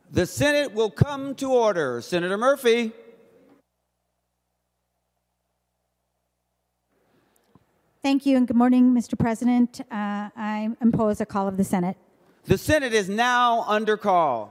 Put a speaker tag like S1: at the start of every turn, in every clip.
S1: The Senate will come to order. Senator Murphy.
S2: Thank you, and good morning, Mr. President. I impose a call of the Senate.
S1: The Senate is now under call.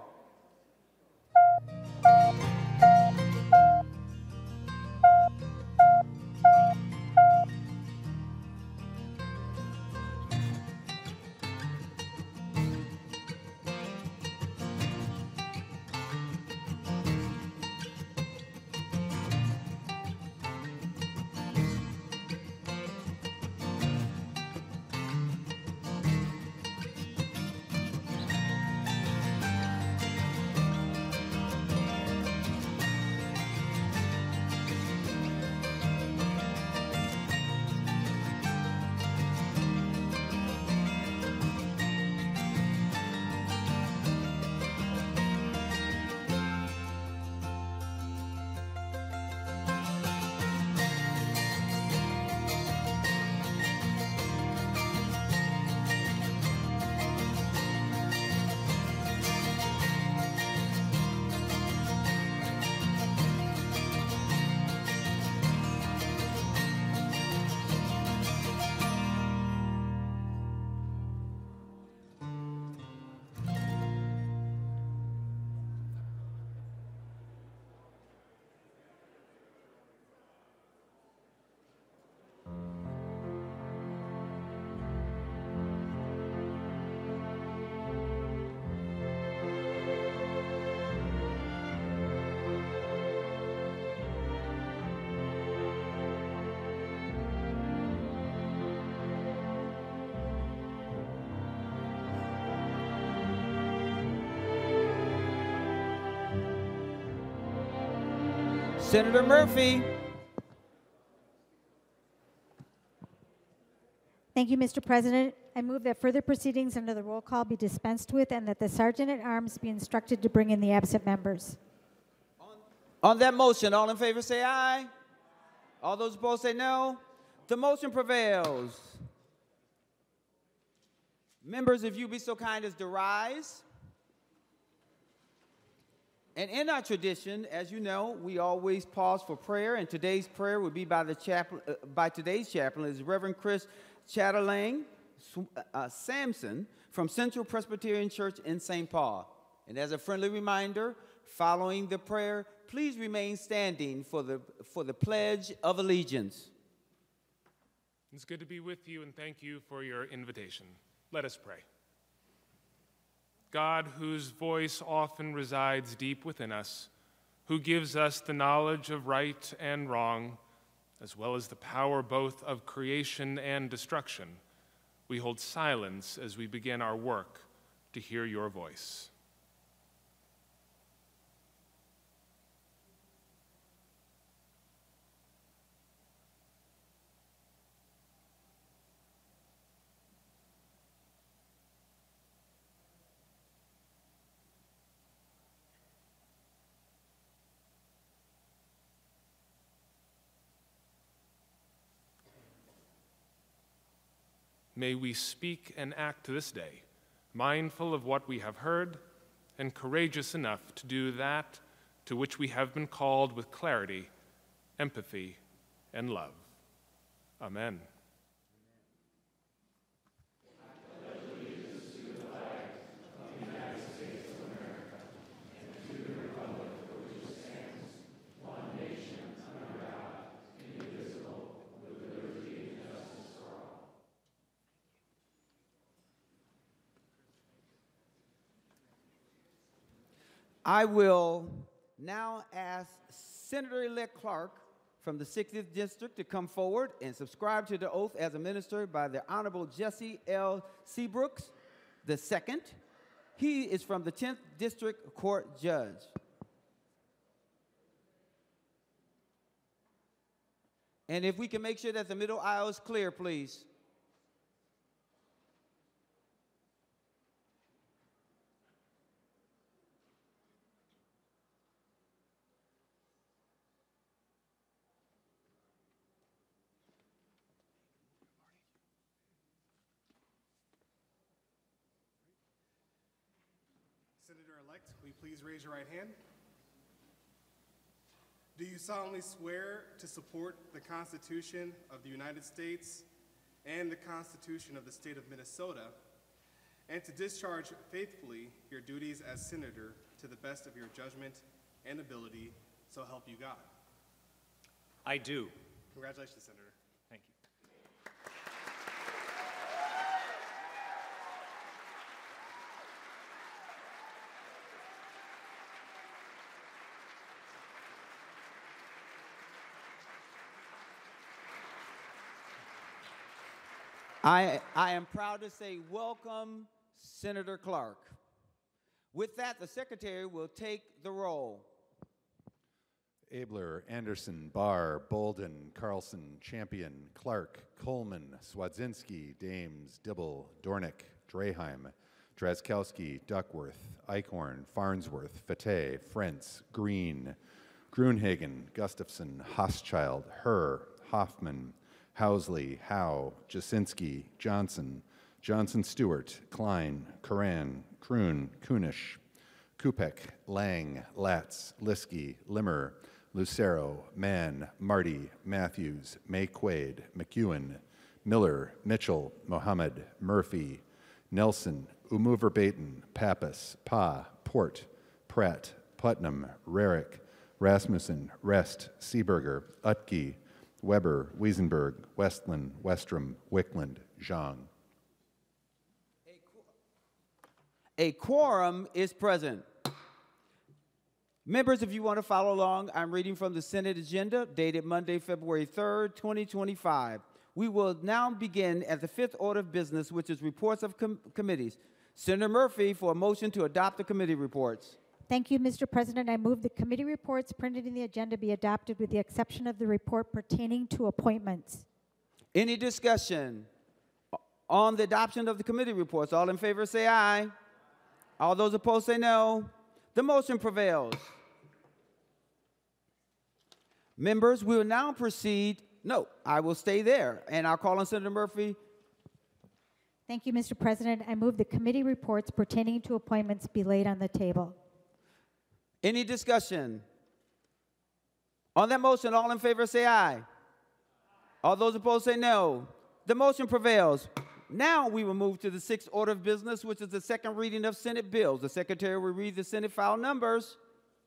S1: Senator Murphy.
S2: Thank you, Mr. President. I move that further proceedings under the roll call be dispensed with and that the Sergeant at Arms be instructed to bring in the absent members.
S1: On that motion, all in favor say aye. All those opposed say no. The motion prevails. Members, if you be so kind as to rise. And in our tradition, as you know, we always pause for prayer, and today's prayer will be by today's chaplain, is Reverend Chris Chatterling Sampson from Central Presbyterian Church in St. Paul. And as a friendly reminder, following the prayer, please remain standing for the Pledge of Allegiance.
S3: It's good to be with you, and thank you for your invitation. Let us pray. God, whose voice often resides deep within us, who gives us the knowledge of right and wrong, as well as the power both of creation and destruction, we hold silence as we begin our work to hear your voice. May we speak and act this day, mindful of what we have heard and courageous enough to do that to which we have been called with clarity, empathy, and love. Amen.
S1: I will now ask Senator-elect Clark from the 60th District to come forward and subscribe to the oath as administered by the Honorable Jesse L. Seabrooks II. He is from the 10th District Court Judge. And if we can make sure that the middle aisle is clear, please.
S4: President-elect, will you please raise your right hand? Do you solemnly swear to support the Constitution of the United States and the Constitution of the State of Minnesota, and to discharge faithfully your duties as Senator to the best of your judgment and ability, so help you God?
S5: I do.
S4: Congratulations, Senator.
S5: Thank you.
S1: I am proud to say welcome, Senator Clark. With that, the Secretary will take the roll.
S6: Abler, Anderson, Barr, Bolden, Carlson, Champion, Clark, Coleman, Swadzinski, Dames, Dibble, Dornick, Draheim, Drazkowski, Duckworth, Eichhorn, Farnsworth, Fateh, Frentz, Green, Grunhagen, Gustafson, Hoschild, Herr, Hoffman, Housley, Howe, Jasinski, Johnson, Johnson-Stewart, Klein, Coran, Kroon, Kunish, Kupek, Lang, Latz, Liskey, Limmer, Lucero, Mann, Marty, Matthews, May Quaid, McEwen, Miller, Mitchell, Mohammed, Murphy, Nelson, Umuver-Baton, Pappas, Pa, Port, Pratt, Putnam, Rarick, Rasmussen, Rest, Seeberger, Utke, Weber, Wiesenberg, Westland, Westrom, Wickland, Zhang.
S1: A quorum is present. Members, if you want to follow along, I'm reading from the Senate agenda dated Monday, February 3rd, 2025. We will now begin at the fifth order of business, which is reports of committees. Senator Murphy for a motion to adopt the committee reports.
S2: Thank you, Mr. President. I move the committee reports printed in the agenda be adopted with the exception of the report pertaining to appointments.
S1: Any discussion on the adoption of the committee reports? All in favor say aye. All those opposed say no. The motion prevails. Members, we will now proceed. No, I will stay there, and I'll call on Senator Murphy.
S2: Thank you, Mr. President. I move the committee reports pertaining to appointments be laid on the table.
S1: Any discussion? On that motion, all in favor say aye. All those opposed say no. The motion prevails. Now we will move to the sixth order of business, which is the second reading of Senate bills. The Secretary will read the Senate file numbers.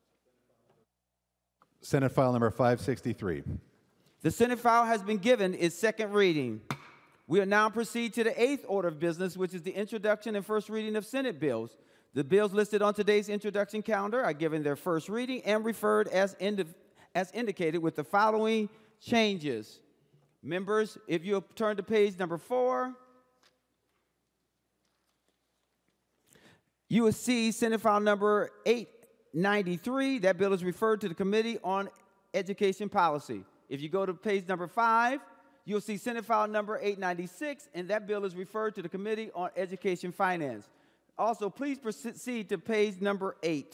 S6: Senate File Number 563.
S1: The Senate file has been given its second reading. We will now proceed to the eighth order of business, which is the introduction and first reading of Senate bills. The bills listed on today's introduction calendar are given their first reading and referred as indicated with the following changes. Members, if you'll turn to page number 4, you will see Senate file number 893. That bill is referred to the Committee on Education Policy. If you go to page number 5, you'll see Senate file number 896, and that bill is referred to the Committee on Education Finance. Also, please proceed to page number 8.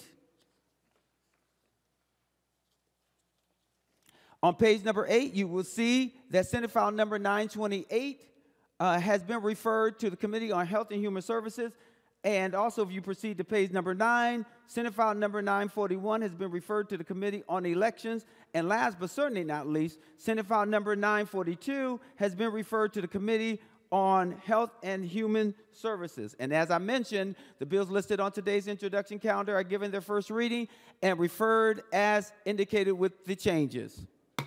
S1: On page number 8, you will see that Senate file number 928 has been referred to the Committee on Health and Human Services. And also, if you proceed to page number 9, Senate file number 941 has been referred to the Committee on Elections. And last but certainly not least, Senate file number 942 has been referred to the Committee on Health and Human Services. And as I mentioned, the bills listed on today's introduction calendar are given their first reading and referred as indicated with the changes.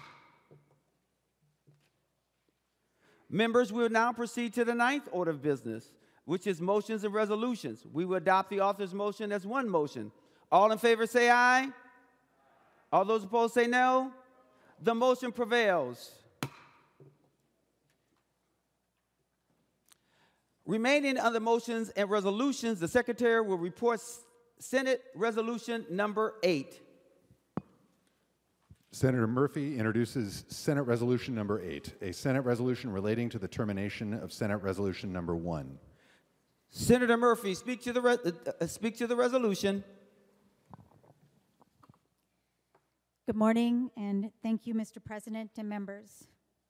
S1: Members, we will now proceed to the ninth order of business, which is motions and resolutions. We will adopt the author's motion as one motion. All in favor say aye. All those opposed say no. The motion prevails. Remaining on the motions and resolutions, the Secretary will report Senate Resolution number 8.
S6: Senator Murphy introduces Senate Resolution number 8, a Senate resolution relating to the termination of Senate Resolution number 1.
S1: Senator Murphy, speak to the resolution.
S2: Good morning, and thank you, Mr. President and members.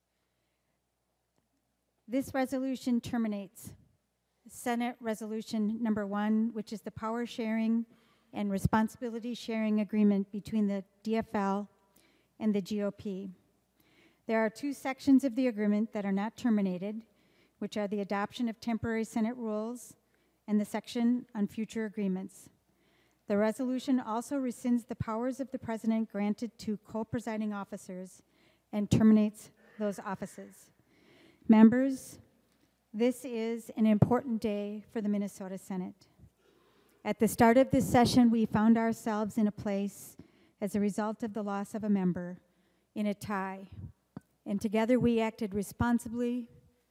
S2: This resolution terminates Senate Resolution number 1, which is the power sharing and responsibility sharing agreement between the DFL and the GOP. There are two sections of the agreement that are not terminated, which are the adoption of temporary Senate rules and the section on future agreements. The resolution also rescinds the powers of the President granted to co-presiding officers and terminates those offices. Members, this is an important day for the Minnesota Senate. At the start of this session, we found ourselves in a place, as a result of the loss of a member, in a tie. And together we acted responsibly,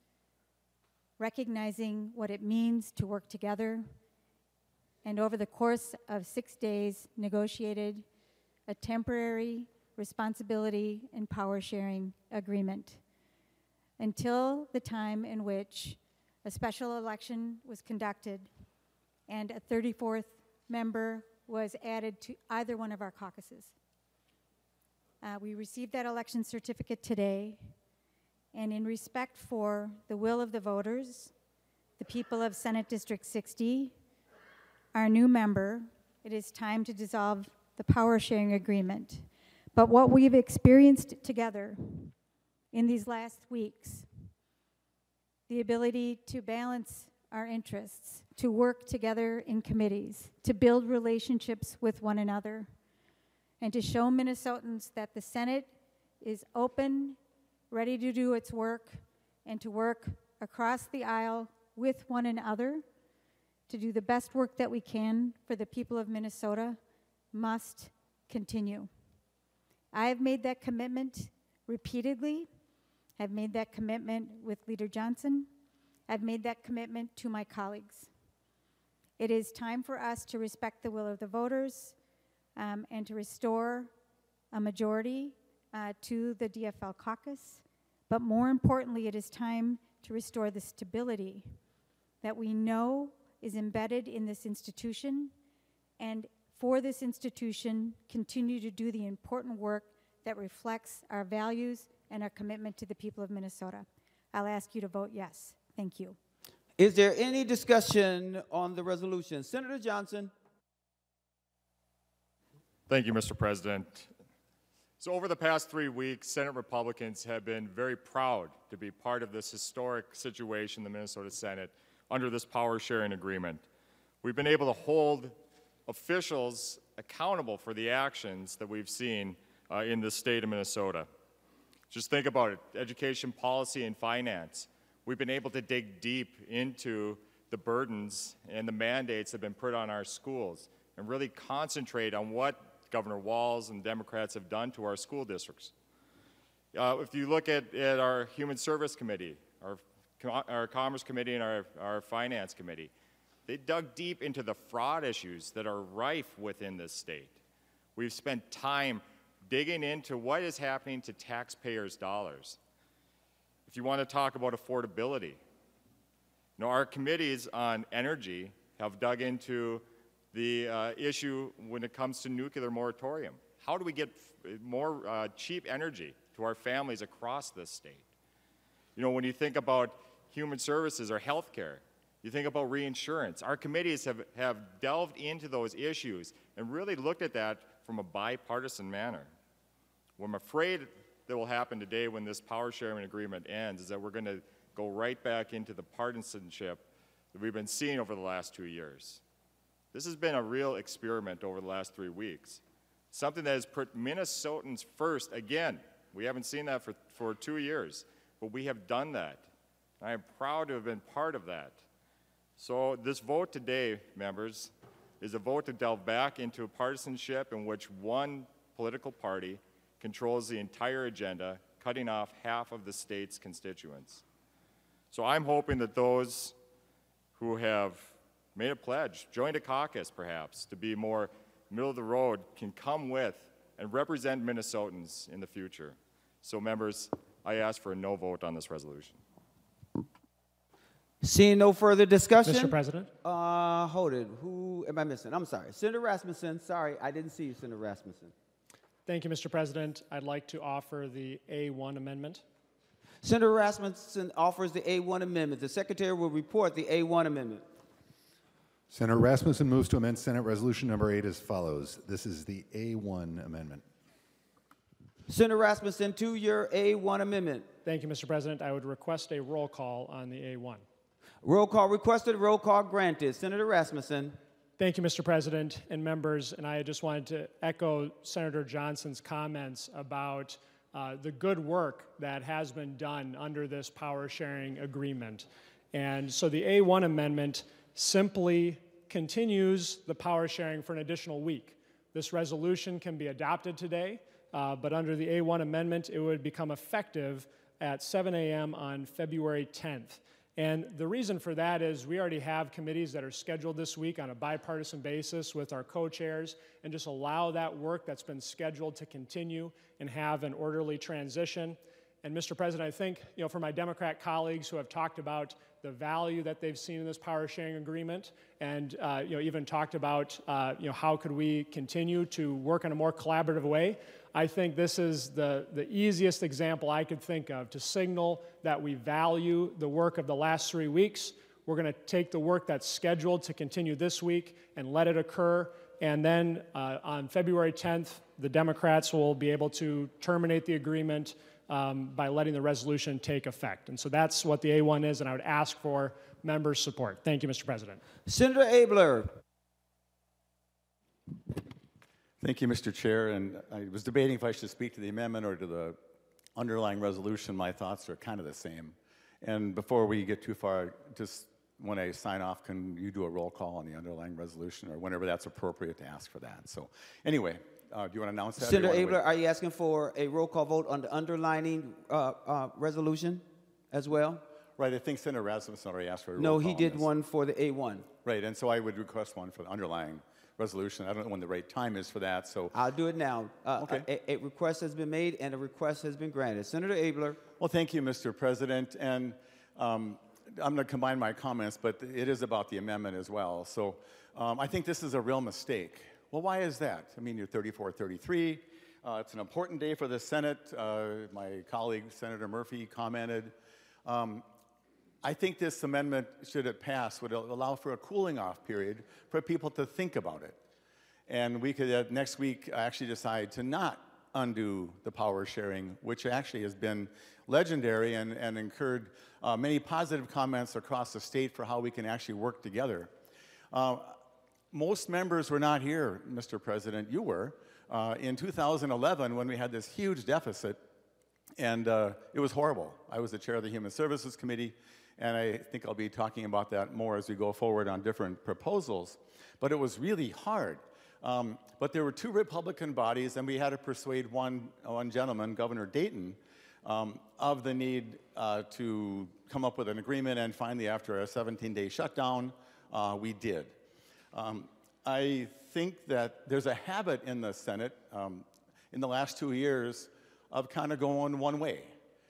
S2: recognizing what it means to work together, and over the course of 6 days, negotiated a temporary responsibility and power sharing agreement until the time in which a special election was conducted and a 34th member was added to either one of our caucuses. We received that election certificate today, and in respect for the will of the voters, the people of Senate District 60, our new member, it is time to dissolve the power sharing agreement. But what we've experienced together in these last weeks, the ability to balance our interests, to work together in committees, to build relationships with one another, and to show Minnesotans that the Senate is open, ready to do its work, and to work across the aisle with one another to do the best work that we can for the people of Minnesota must continue. I have made that commitment repeatedly. I've made that commitment with Leader Johnson. I've made that commitment to my colleagues. It is time for us to respect the will of the voters and to restore a majority to the DFL caucus. But more importantly, it is time to restore the stability that we know is embedded in this institution, and for this institution, continue to do the important work that reflects our values and our commitment to the people of Minnesota. I'll ask you to vote yes. Thank you.
S1: Is there any discussion on the resolution? Senator Johnson.
S7: Thank you, Mr. President. So over the past 3 weeks, Senate Republicans have been very proud to be part of this historic situation in the Minnesota Senate under this power sharing agreement. We've been able to hold officials accountable for the actions that we've seen in the state of Minnesota. Just think about it, education policy and finance. We've been able to dig deep into the burdens and the mandates that have been put on our schools and really concentrate on what Governor Walz and Democrats have done to our school districts. If you look at our Human Service Committee, our Commerce Committee and our Finance Committee, they dug deep into the fraud issues that are rife within this state. We've spent time digging into what is happening to taxpayers' dollars. If you want to talk about affordability, our committees on energy have dug into the issue when it comes to nuclear moratorium. How do we get more cheap energy to our families across this state? When you think about human services or health care, you think about reinsurance. Our committees have delved into those issues and really looked at that from a bipartisan manner. What I'm afraid that will happen today when this power sharing agreement ends is that we're going to go right back into the partisanship that we've been seeing over the last 2 years. This has been a real experiment over the last 3 weeks, something that has put Minnesotans first again. We haven't seen that for 2 years, but we have done that. I am proud to have been part of that. So this vote today, members, is a vote to delve back into a partisanship in which one political party controls the entire agenda, cutting off half of the state's constituents. So I'm hoping that those who have made a pledge, joined a caucus perhaps, to be more middle of the road, can come with and represent Minnesotans in the future. So members, I ask for a no vote on this resolution.
S1: Seeing no further discussion.
S8: Mr. President.
S1: Hold it. Who am I missing? I'm sorry. Senator Rasmussen. Sorry, I didn't see you, Senator Rasmussen.
S8: Thank you, Mr. President. I'd like to offer the A1 amendment.
S1: Senator Rasmussen offers the A1 amendment. The Secretary will report the A1 amendment.
S6: Senator Rasmussen moves to amend Senate Resolution number 8 as follows. This is the A1 amendment.
S1: Senator Rasmussen, to your A1 amendment.
S8: Thank you, Mr. President. I would request a roll call on the A1.
S1: Roll call requested, roll call granted. Senator Rasmussen.
S8: Thank you, Mr. President and members. And I just wanted to echo Senator Johnson's comments about the good work that has been done under this power sharing agreement. And so the A1 amendment simply continues the power sharing for an additional week. This resolution can be adopted today, but under the A1 amendment, it would become effective at 7 a.m. on February 10th. And the reason for that is we already have committees that are scheduled this week on a bipartisan basis with our co-chairs, and just allow that work that's been scheduled to continue and have an orderly transition. And Mr. President, I think, for my Democrat colleagues who have talked about the value that they've seen in this power sharing agreement, and even talked about how could we continue to work in a more collaborative way, I think this is the easiest example I could think of to signal that we value the work of the last 3 weeks. We're going to take the work that's scheduled to continue this week and let it occur. And then on February 10th, the Democrats will be able to terminate the agreement by letting the resolution take effect. And so that's what the A1 is, and I would ask for members' support. Thank you, Mr. President.
S1: Senator Abler.
S9: Thank you, Mr. Chair. And I was debating if I should speak to the amendment or to the underlying resolution. My thoughts are kind of the same. And before we get too far, just when I sign off, can you do a roll call on the underlying resolution, or whenever that's appropriate to ask for that? So anyway, do you want to announce that?
S1: Senator Abler, are you asking for a roll call vote on the underlining resolution as well?
S9: Right, I think Senator Rasmussen already asked for a roll
S1: No,
S9: call.
S1: he did one for the A1.
S9: Right, and so I would request one for the underlying resolution. I don't know when the right time is for that, so.
S1: I'll do it now.
S9: Okay.
S1: A request has been made and a request has been granted. Senator Abler.
S9: Well, thank you, Mr. President. And I'm going to combine my comments, but it is about the amendment as well. So I think this is a real mistake. Well, why is that? I mean, you're 34-33. It's an important day for the Senate. My colleague, Senator Murphy, commented. I think this amendment, should it pass, would allow for a cooling off period for people to think about it. And we could, next week, actually decide to not undo the power sharing, which actually has been legendary and incurred many positive comments across the state for how we can actually work together. Most members were not here, Mr. President. You were. In 2011, when we had this huge deficit, and it was horrible. I was the chair of the Human Services Committee, and I think I'll be talking about that more as we go forward on different proposals. But it was really hard. But there were two Republican bodies, and we had to persuade one gentleman, Governor Dayton, of the need to come up with an agreement, and finally, after a 17-day shutdown, we did. I think that there's a habit in the Senate in the last 2 years of kind of going one way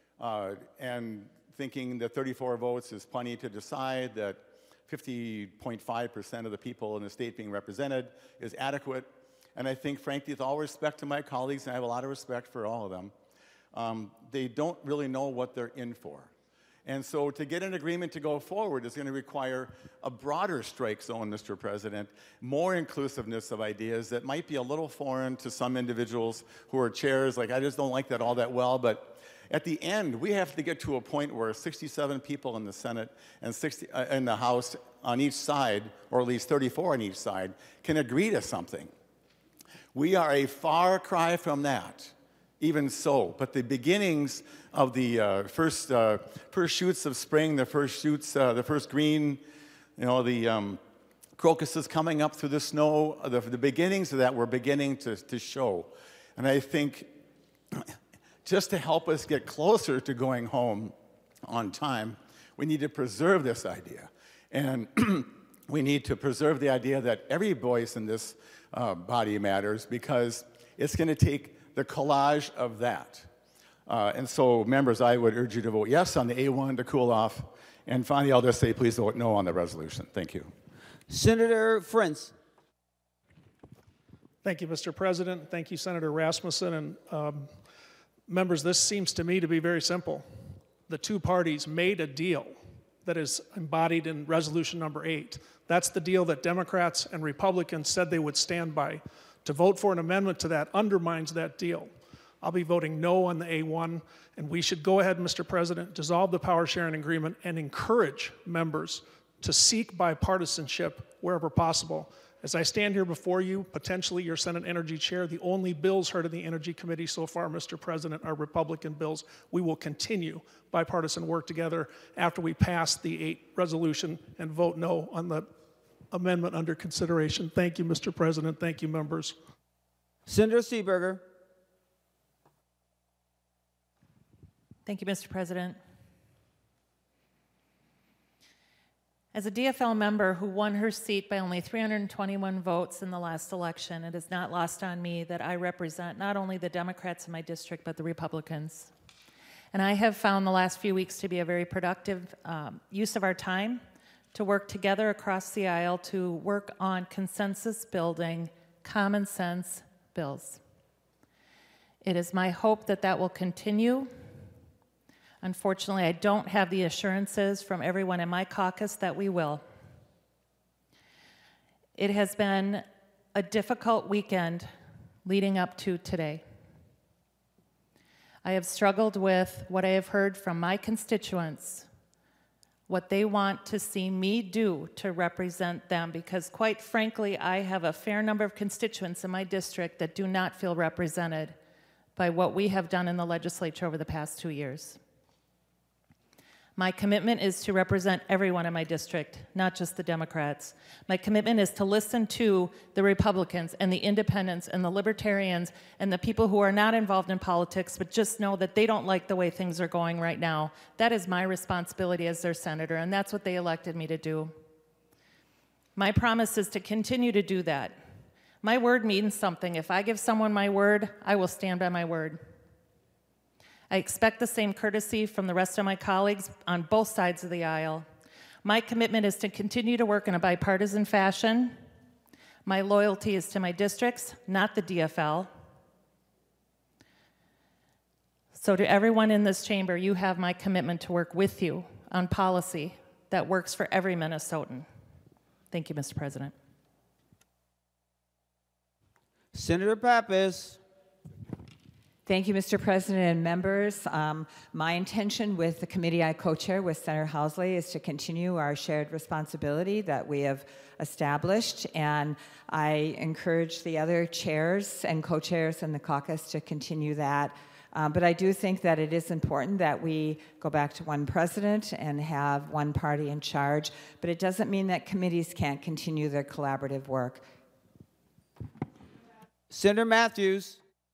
S9: and thinking that 34 votes is plenty to decide, that 50.5% of the people in the state being represented is adequate. And I think, frankly, with all respect to my colleagues, and I have a lot of respect for all of them, they don't really know what they're in for. And so to get an agreement to go forward is going to require a broader strike zone, Mr. President, more inclusiveness of ideas that might be a little foreign to some individuals who are chairs. Like, I just don't like that all that well. But at the end, we have to get to a point where 67 people in the Senate and 60 in the House on each side, or at least 34 on each side, can agree to something. We are a far cry from that. Even so, but the beginnings of the first shoots of spring, the first green, the crocuses coming up through the snow, the beginnings of that were beginning to show. And I think just to help us get closer to going home on time, we need to preserve this idea. And we need to preserve the idea that every voice in this body matters, because it's going to take the collage of that. And so, members, I would urge you to vote yes on the A1 to cool off. And finally, I'll just say please vote no on the resolution. Thank you.
S1: Senator Frentz.
S10: Thank you, Mr. President. Thank you, Senator Rasmussen. And members, this seems to me to be very simple. The two parties made a deal that is embodied in resolution number 8. That's the deal that Democrats and Republicans said they would stand by. To vote for an amendment to that undermines that deal. I'll be voting no on the A1, and we should go ahead, Mr. President, dissolve the power sharing agreement and encourage members to seek bipartisanship wherever possible. As I stand here before you, potentially your Senate Energy Chair, the only bills heard in the Energy Committee so far, Mr. President, are Republican bills. We will continue bipartisan work together after we pass the 8 resolution and vote no on the amendment under consideration. Thank you, Mr. President. Thank you, members.
S1: Senator Seeberger.
S11: Thank you, Mr. President. As a DFL member who won her seat by only 321 votes in the last election, it is not lost on me that I represent not only the Democrats in my district, but the Republicans. And I have found the last few weeks to be a very productive use of our time to work together across the aisle to work on consensus-building, common sense bills. It is my hope that that will continue. Unfortunately, I don't have the assurances from everyone in my caucus that we will. It has been a difficult weekend leading up to today. I have struggled with what I have heard from my constituents, what they want to see me do to represent them, because quite frankly, I have a fair number of constituents in my district that do not feel represented by what we have done in the legislature over the past 2 years. My commitment is to represent everyone in my district, not just the Democrats. My commitment is to listen to the Republicans and the independents and the libertarians and the people who are not involved in politics but just know that they don't like the way things are going right now. That is my responsibility as their senator, and that's what they elected me to do. My promise is to continue to do that. My word means something. If I give someone my word, I will stand by my word. I expect the same courtesy from the rest of my colleagues on both sides of the aisle. My commitment is to continue to work in a bipartisan fashion. My loyalty is to my districts, not the DFL. So to everyone in this chamber, you have my commitment to work with you on policy that works for every Minnesotan. Thank you, Mr. President.
S1: Senator Pappas.
S12: Thank you, Mr. President and members. My intention with the committee I co-chair with Senator Housley is to continue our shared responsibility that we have established, and I encourage the other chairs and co-chairs in the caucus to continue that. But I do think that it is important that we go back to one president and have one party in charge, but it doesn't mean that committees can't continue their collaborative work.
S1: Senator Matthews.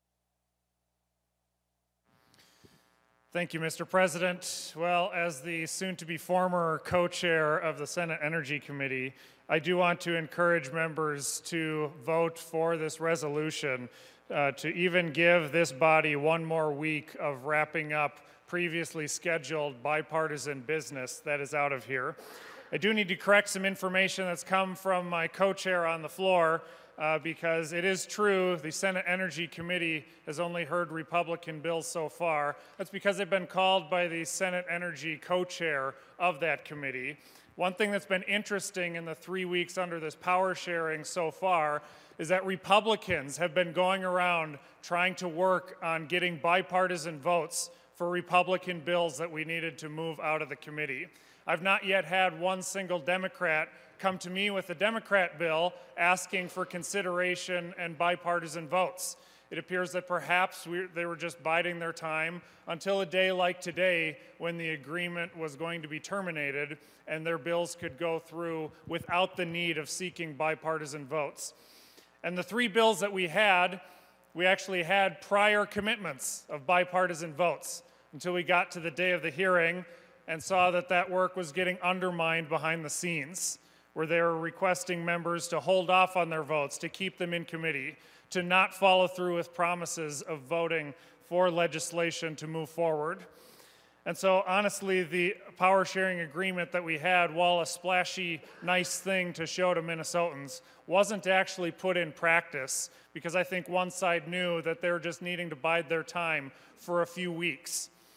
S13: Thank you, Mr. President. Well, as the soon-to-be former co-chair of the Senate Energy Committee, I do want to encourage members to vote for this resolution to even give this body one more week of wrapping up previously scheduled bipartisan business that is out of here. I do need to correct some information that's come from my co-chair on the floor. Because it is true the Senate Energy Committee has only heard Republican bills so far. That's because they've been called by the Senate Energy co-chair of that committee. One thing that's been interesting in the 3 weeks under this power sharing so far is that Republicans have been going around trying to work on getting bipartisan votes for Republican bills that we needed to move out of the committee. I've not yet had one single Democrat come to me with a Democrat bill asking for consideration and bipartisan votes. It appears that perhaps they were just biding their time until a day like today when the agreement was going to be terminated and their bills could go through without the need of seeking bipartisan votes. And the 3 bills that we actually had prior commitments of bipartisan votes until we got to the day of the hearing and saw that that work was getting undermined behind the scenes, where they were requesting members to hold off on their votes, to keep them in committee, to not follow through with promises of voting for legislation to move forward. And so honestly, the power sharing agreement that we had, while a splashy, nice thing to show to Minnesotans, wasn't actually put in practice because I think one side knew that they were just needing to bide their time for a few weeks.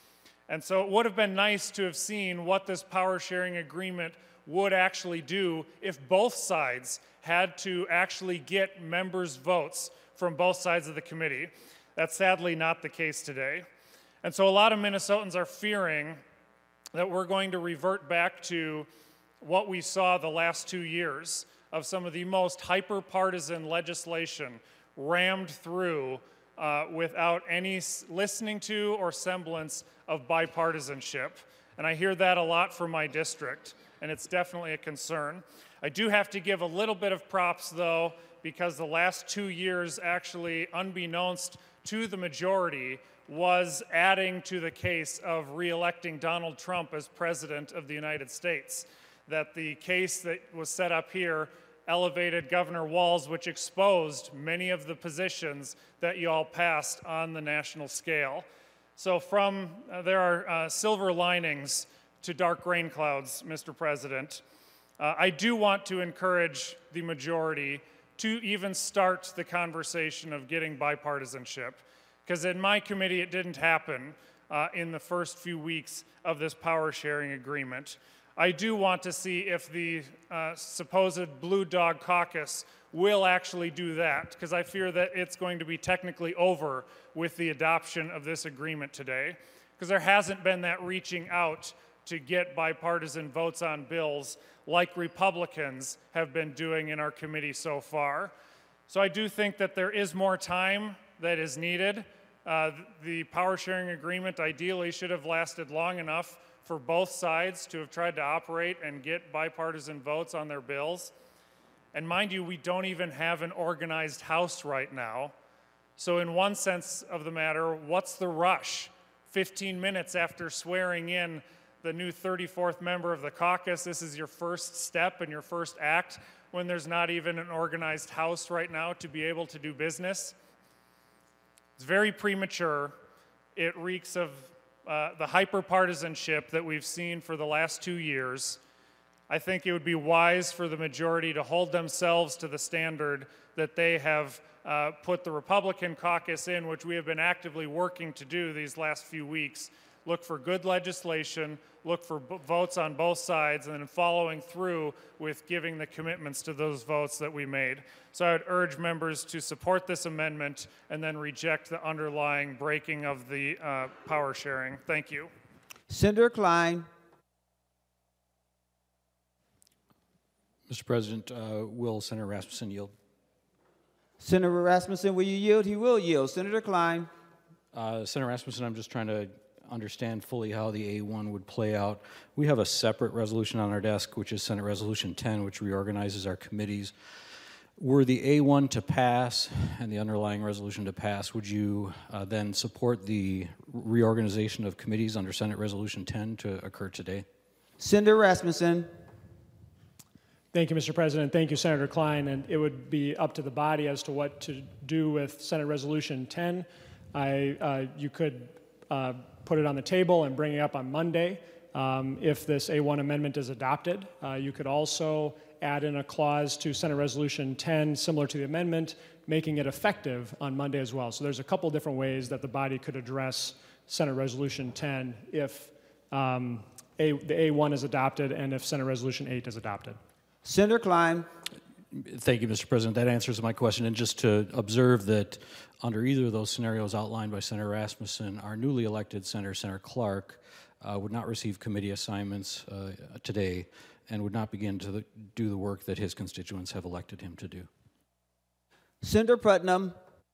S13: And so it would have been nice to have seen what this power sharing agreement would actually do if both sides had to actually get members' votes from both sides of the committee. That's sadly not the case today. And so a lot of Minnesotans are fearing that we're going to revert back to what we saw the last 2 years of some of the most hyper-partisan legislation rammed through without any listening to or semblance of bipartisanship. And I hear that a lot from my district, and it's definitely a concern. I do have to give a little bit of props, though, because the last 2 years actually, unbeknownst to the majority, was adding to the case of re-electing Donald Trump as President of the United States. That the case that was set up here elevated Governor Walz, which exposed many of the positions that you all passed on the national scale. So there are silver linings to dark rain clouds, Mr. President. I do want to encourage the majority to even start the conversation of getting bipartisanship, because in my committee it didn't happen in the first few weeks of this power sharing agreement. I do want to see if the supposed Blue Dog Caucus will actually do that, because I fear that it's going to be technically over with the adoption of this agreement today, because there hasn't been that reaching out to get bipartisan votes on bills like Republicans have been doing in our committee so far. So I do think that there is more time that is needed. The power sharing agreement ideally should have lasted long enough for both sides to have tried to operate and get bipartisan votes on their bills. And mind you, we don't even have an organized House right now. So in one sense of the matter, what's the rush? 15 minutes after swearing in the new 34th member of the caucus, this is your first step and your first act when there's not even an organized House right now to be able to do business. It's very premature. It reeks of the hyper-partisanship that we've seen for the last 2 years. I think it would be wise for the majority to hold themselves to the standard that they have put the Republican caucus in, which we have been actively working to do these last few weeks. Look for good legislation, look for votes on both sides, and then following through with giving the commitments to those votes that we made. So I would urge members to support this amendment and then reject the underlying breaking of the power sharing. Thank you.
S1: Senator Klein.
S14: Mr. President, will Senator Rasmussen yield?
S1: Senator Rasmussen, will you yield? He will yield. Senator Klein.
S14: Senator Rasmussen, I'm just trying to understand fully how the A1 would play out. We have a separate resolution on our desk, which is Senate Resolution 10, which reorganizes our committees. Were the A1 to pass and the underlying resolution to pass, would you then support the reorganization of committees under Senate Resolution 10 to occur today?
S1: Senator Rasmussen.
S8: Thank you, Mr. President. Thank you, Senator Klein. And it would be up to the body as to what to do with Senate Resolution 10. You could put it on the table and bring it up on Monday if this A1 amendment is adopted. You could also add in a clause to Senate Resolution 10 similar to the amendment, making it effective on Monday as well. So there's a couple different ways that the body could address Senate Resolution 10 if the A1 is adopted and if Senate Resolution 8 is adopted.
S1: Senator Klein.
S14: Thank you, Mr. President. That answers my question. And just to observe that under either of those scenarios outlined by Senator Rasmussen, our newly elected Senator, Senator Clark, would not receive committee assignments today and would not begin to do the work that his constituents have elected him to do.
S1: Senator Putnam.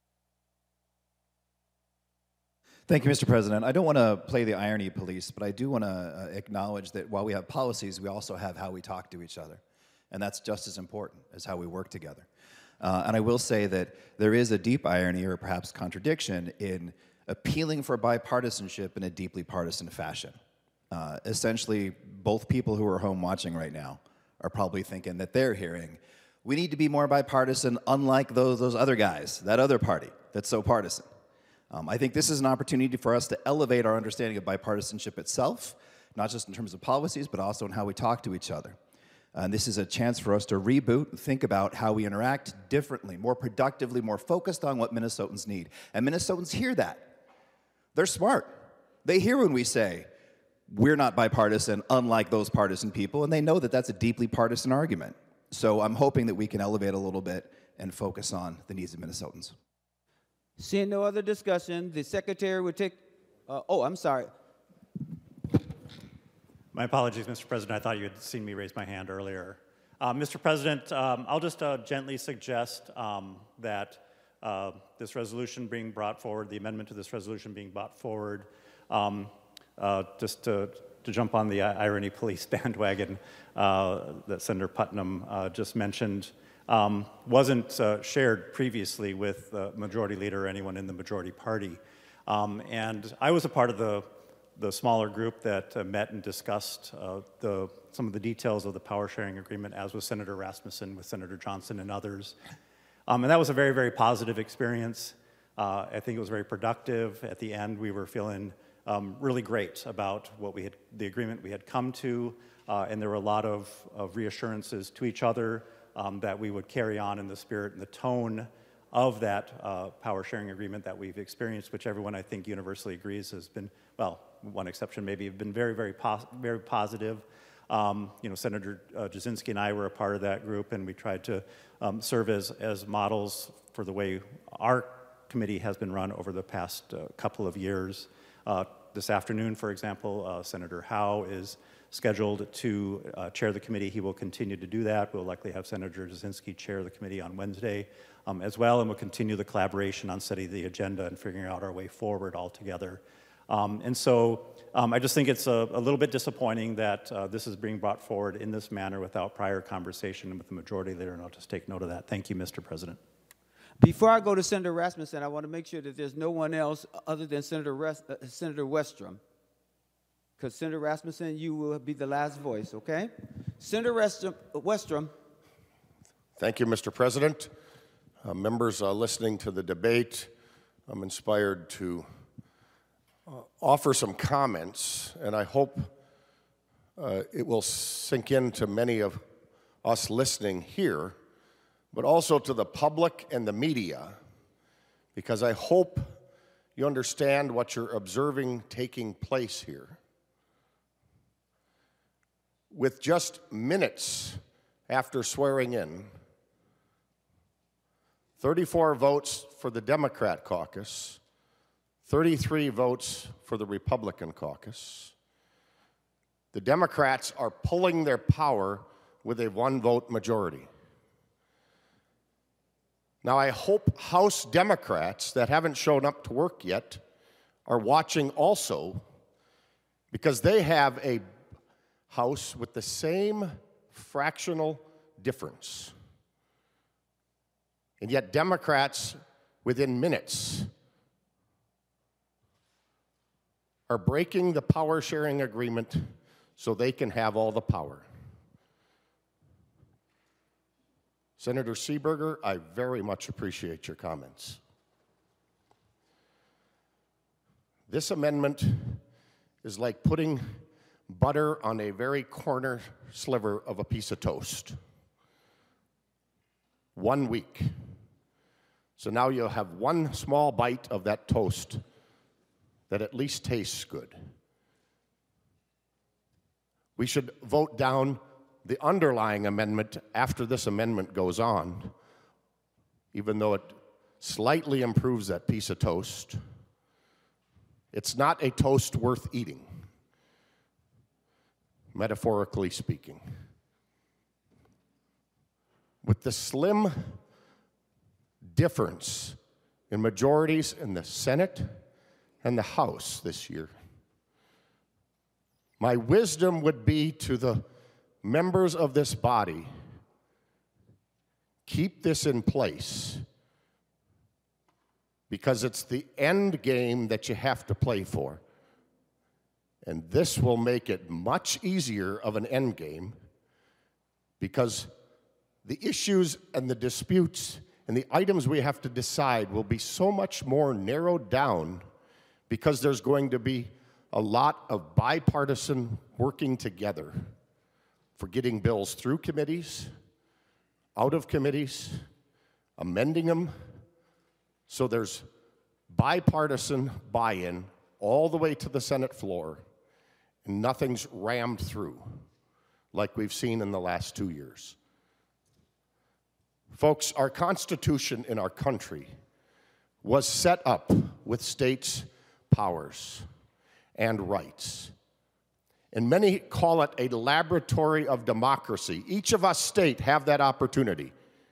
S15: Thank you, Mr. President. I don't want to play the irony police, but I do want to acknowledge that while we have policies, we also have how we talk to each other. And that's just as important as how we work together. And I will say that there is a deep irony or perhaps contradiction in appealing for bipartisanship in a deeply partisan fashion. Essentially, both people who are home watching right now are probably thinking that they're hearing, we need to be more bipartisan unlike those other guys, that other party that's so partisan. I think this is an opportunity for us to elevate our understanding of bipartisanship itself, not just in terms of policies, but also in how we talk to each other. And this is a chance for us to reboot and think about how we interact differently, more productively, more focused on what Minnesotans need. And Minnesotans hear that. They're smart. They hear when we say, we're not bipartisan, unlike those partisan people, and they know that that's a deeply partisan argument. So I'm hoping that we can elevate a little bit and focus on the needs of Minnesotans.
S1: Seeing no other discussion, the secretary would take, I'm sorry.
S5: My apologies, Mr. President. I thought you had seen me raise my hand earlier. Mr. President, I'll just gently suggest that this resolution being brought forward, the amendment to this resolution being brought forward, just to jump on the irony police bandwagon that Senator Putnam just mentioned, wasn't shared previously with the Majority Leader or anyone in the majority party. And I was a part of the smaller group that met and discussed some of the details of the power sharing agreement, as was Senator Rasmussen, with Senator Johnson and others. And that was a very, very positive experience. I think it was very productive. At the end, we were feeling really great about the agreement we had come to, and there were a lot of reassurances to each other that we would carry on in the spirit and the tone of that power sharing agreement that we've experienced, which everyone I think universally agrees has been, well, one exception maybe, have been very, very positive. Senator Jasinski and I were a part of that group, and we tried to serve as models for the way our committee has been run over the past couple of years. This afternoon, for example, Senator Howe is scheduled to chair the committee. He will continue to do that. We'll likely have Senator Jasinski chair the committee on Wednesday as well, and we'll continue the collaboration on setting the agenda and figuring out our way forward all together. And so I just think it's a little bit disappointing that this is being brought forward in this manner without prior conversation with the Majority Leader, and I'll just take note of that. Thank you, Mr. President.
S1: Before I go to Senator Rasmussen, I want to make sure that there's no one else other than Senator Westrom. Because Senator Rasmussen, you will be the last voice, okay? Senator Westrom.
S16: Thank you, Mr. President. Members listening to the debate, I'm inspired to offer some comments, and I hope it will sink into many of us listening here, but also to the public and the media, because I hope you understand what you're observing taking place here. With just minutes after swearing in, 34 votes for the Democrat caucus, 33 votes for the Republican caucus. The Democrats are pulling their power with a one-vote majority. Now, I hope House Democrats that haven't shown up to work yet are watching also, because they have a House with the same fractional difference. And yet Democrats, within minutes, are breaking the power sharing agreement so they can have all the power. Senator Seeberger, I very much appreciate your comments. This amendment is like putting butter on a very corner sliver of a piece of toast. 1 week. So now you'll have one small bite of that toast that at least tastes good. We should vote down the underlying amendment after this amendment goes on, even though it slightly improves that piece of toast. It's not a toast worth eating, metaphorically speaking. With the slim difference in majorities in the Senate and the House this year, my wisdom would be to the members of this body, keep this in place, because it's the end game that you have to play for. And this will make it much easier of an end game, because the issues and the disputes and the items we have to decide will be so much more narrowed down, because there's going to be a lot of bipartisan working together for getting bills through committees, out of committees, amending them. So there's bipartisan buy-in all the way to the Senate floor, and nothing's rammed through like we've seen in the last 2 years. Folks, our Constitution in our country was set up with states' powers and rights. And many call it a laboratory of democracy. Each of us state have that opportunity.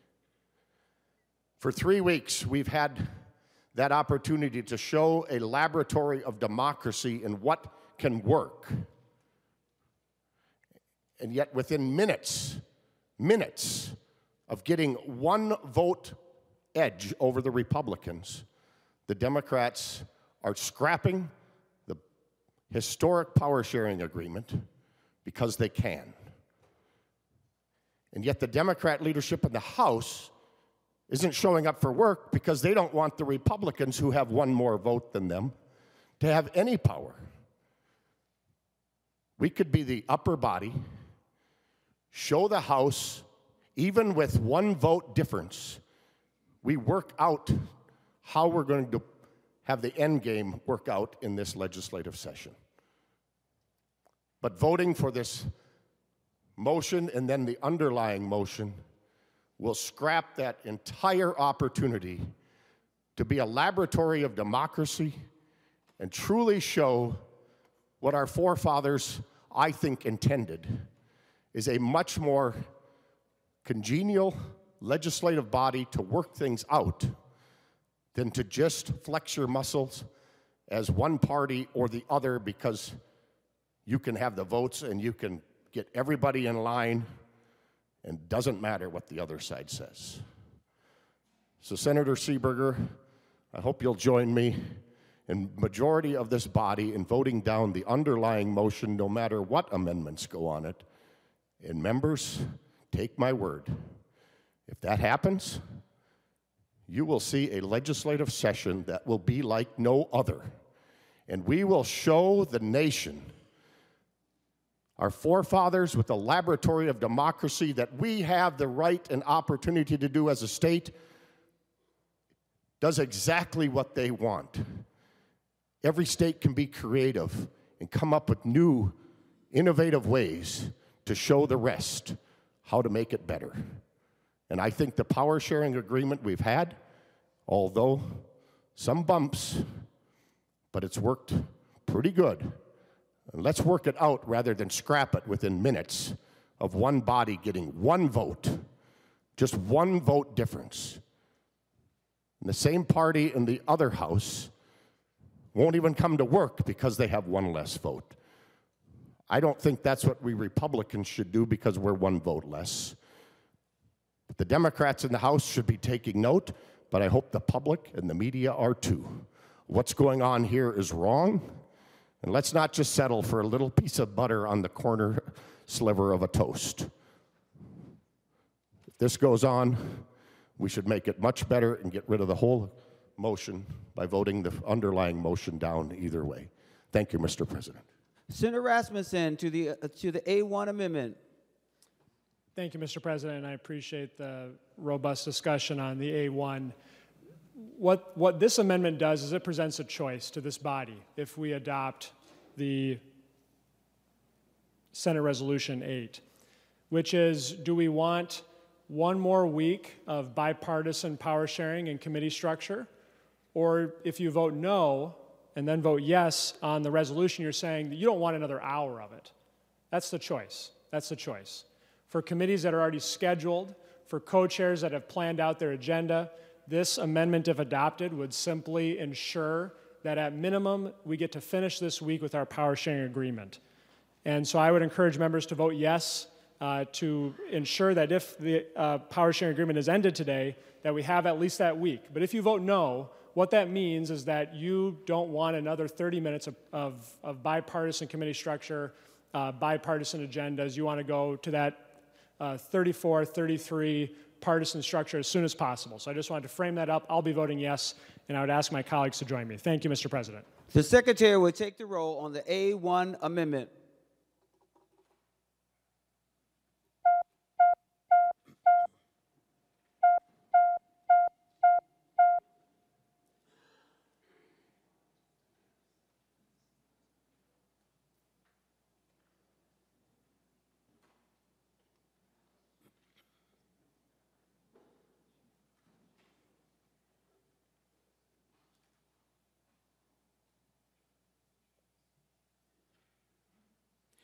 S16: For 3 weeks, we've had that opportunity to show a laboratory of democracy and what can work. And yet within minutes of getting one vote edge over the Republicans, the Democrats are scrapping the historic power sharing agreement because they can. And yet the Democrat leadership in the House isn't showing up for work because they don't want the Republicans, who have one more vote than them, to have any power. We could be the upper body, show the House, even with one vote difference, we work out how we're going to have the end game work out in this legislative session. But voting for this motion and then the underlying motion will scrap that entire opportunity to be a laboratory of democracy and truly show what our forefathers, I think, intended, is a much more congenial legislative body to work things out than to just flex your muscles as one party or the other because you can have the votes and you can get everybody in line and doesn't matter what the other side says. So Senator Seeberger, I hope you'll join me in majority of this body in voting down the underlying motion no matter what amendments go on it. And members, take my word, if that happens, you will see a legislative session that will be like no other. And we will show the nation, our forefathers, with the laboratory of democracy that we have the right and opportunity to do as a state, does exactly what they want. Every state can be creative and come up with new, innovative ways to show the rest how to make it better. And I think the power sharing agreement we've had, although some bumps, but it's worked pretty good. And let's work it out rather than scrap it within minutes of one body getting one vote, just one vote difference. And the same party in the other house won't even come to work because they have one less vote. I don't think that's what we Republicans should do because we're one vote less. But the Democrats in the House should be taking note, but I hope the public and the media are too. What's going on here is wrong, and let's not just settle for a little piece of butter on the corner sliver of a toast. If this goes on, we should make it much better and get rid of the whole motion by voting the underlying motion down either way. Thank you, Mr. President.
S1: Senator Rasmussen to the A1 amendment.
S8: Thank you, Mr. President. I appreciate the robust discussion on the A1. What this amendment does is it presents a choice to this body if we adopt the Senate Resolution 8, which is, do we want one more week of bipartisan power sharing and committee structure? Or if you vote no and then vote yes on the resolution, you're saying that you don't want another hour of it. That's the choice. That's the choice. For committees that are already scheduled, for co-chairs that have planned out their agenda, this amendment, if adopted, would simply ensure that at minimum we get to finish this week with our power sharing agreement. And so I would encourage members to vote yes to ensure that if the power sharing agreement is ended today, that we have at least that week. But if you vote no, what that means is that you don't want another 30 minutes of bipartisan committee structure, bipartisan agendas. You want to go to that 34, 33 partisan structure as soon as possible. So I just wanted to frame that up. I'll be voting yes, and I would ask my colleagues to join me. Thank you, Mr. President.
S1: The Secretary will take the roll on the A1 amendment.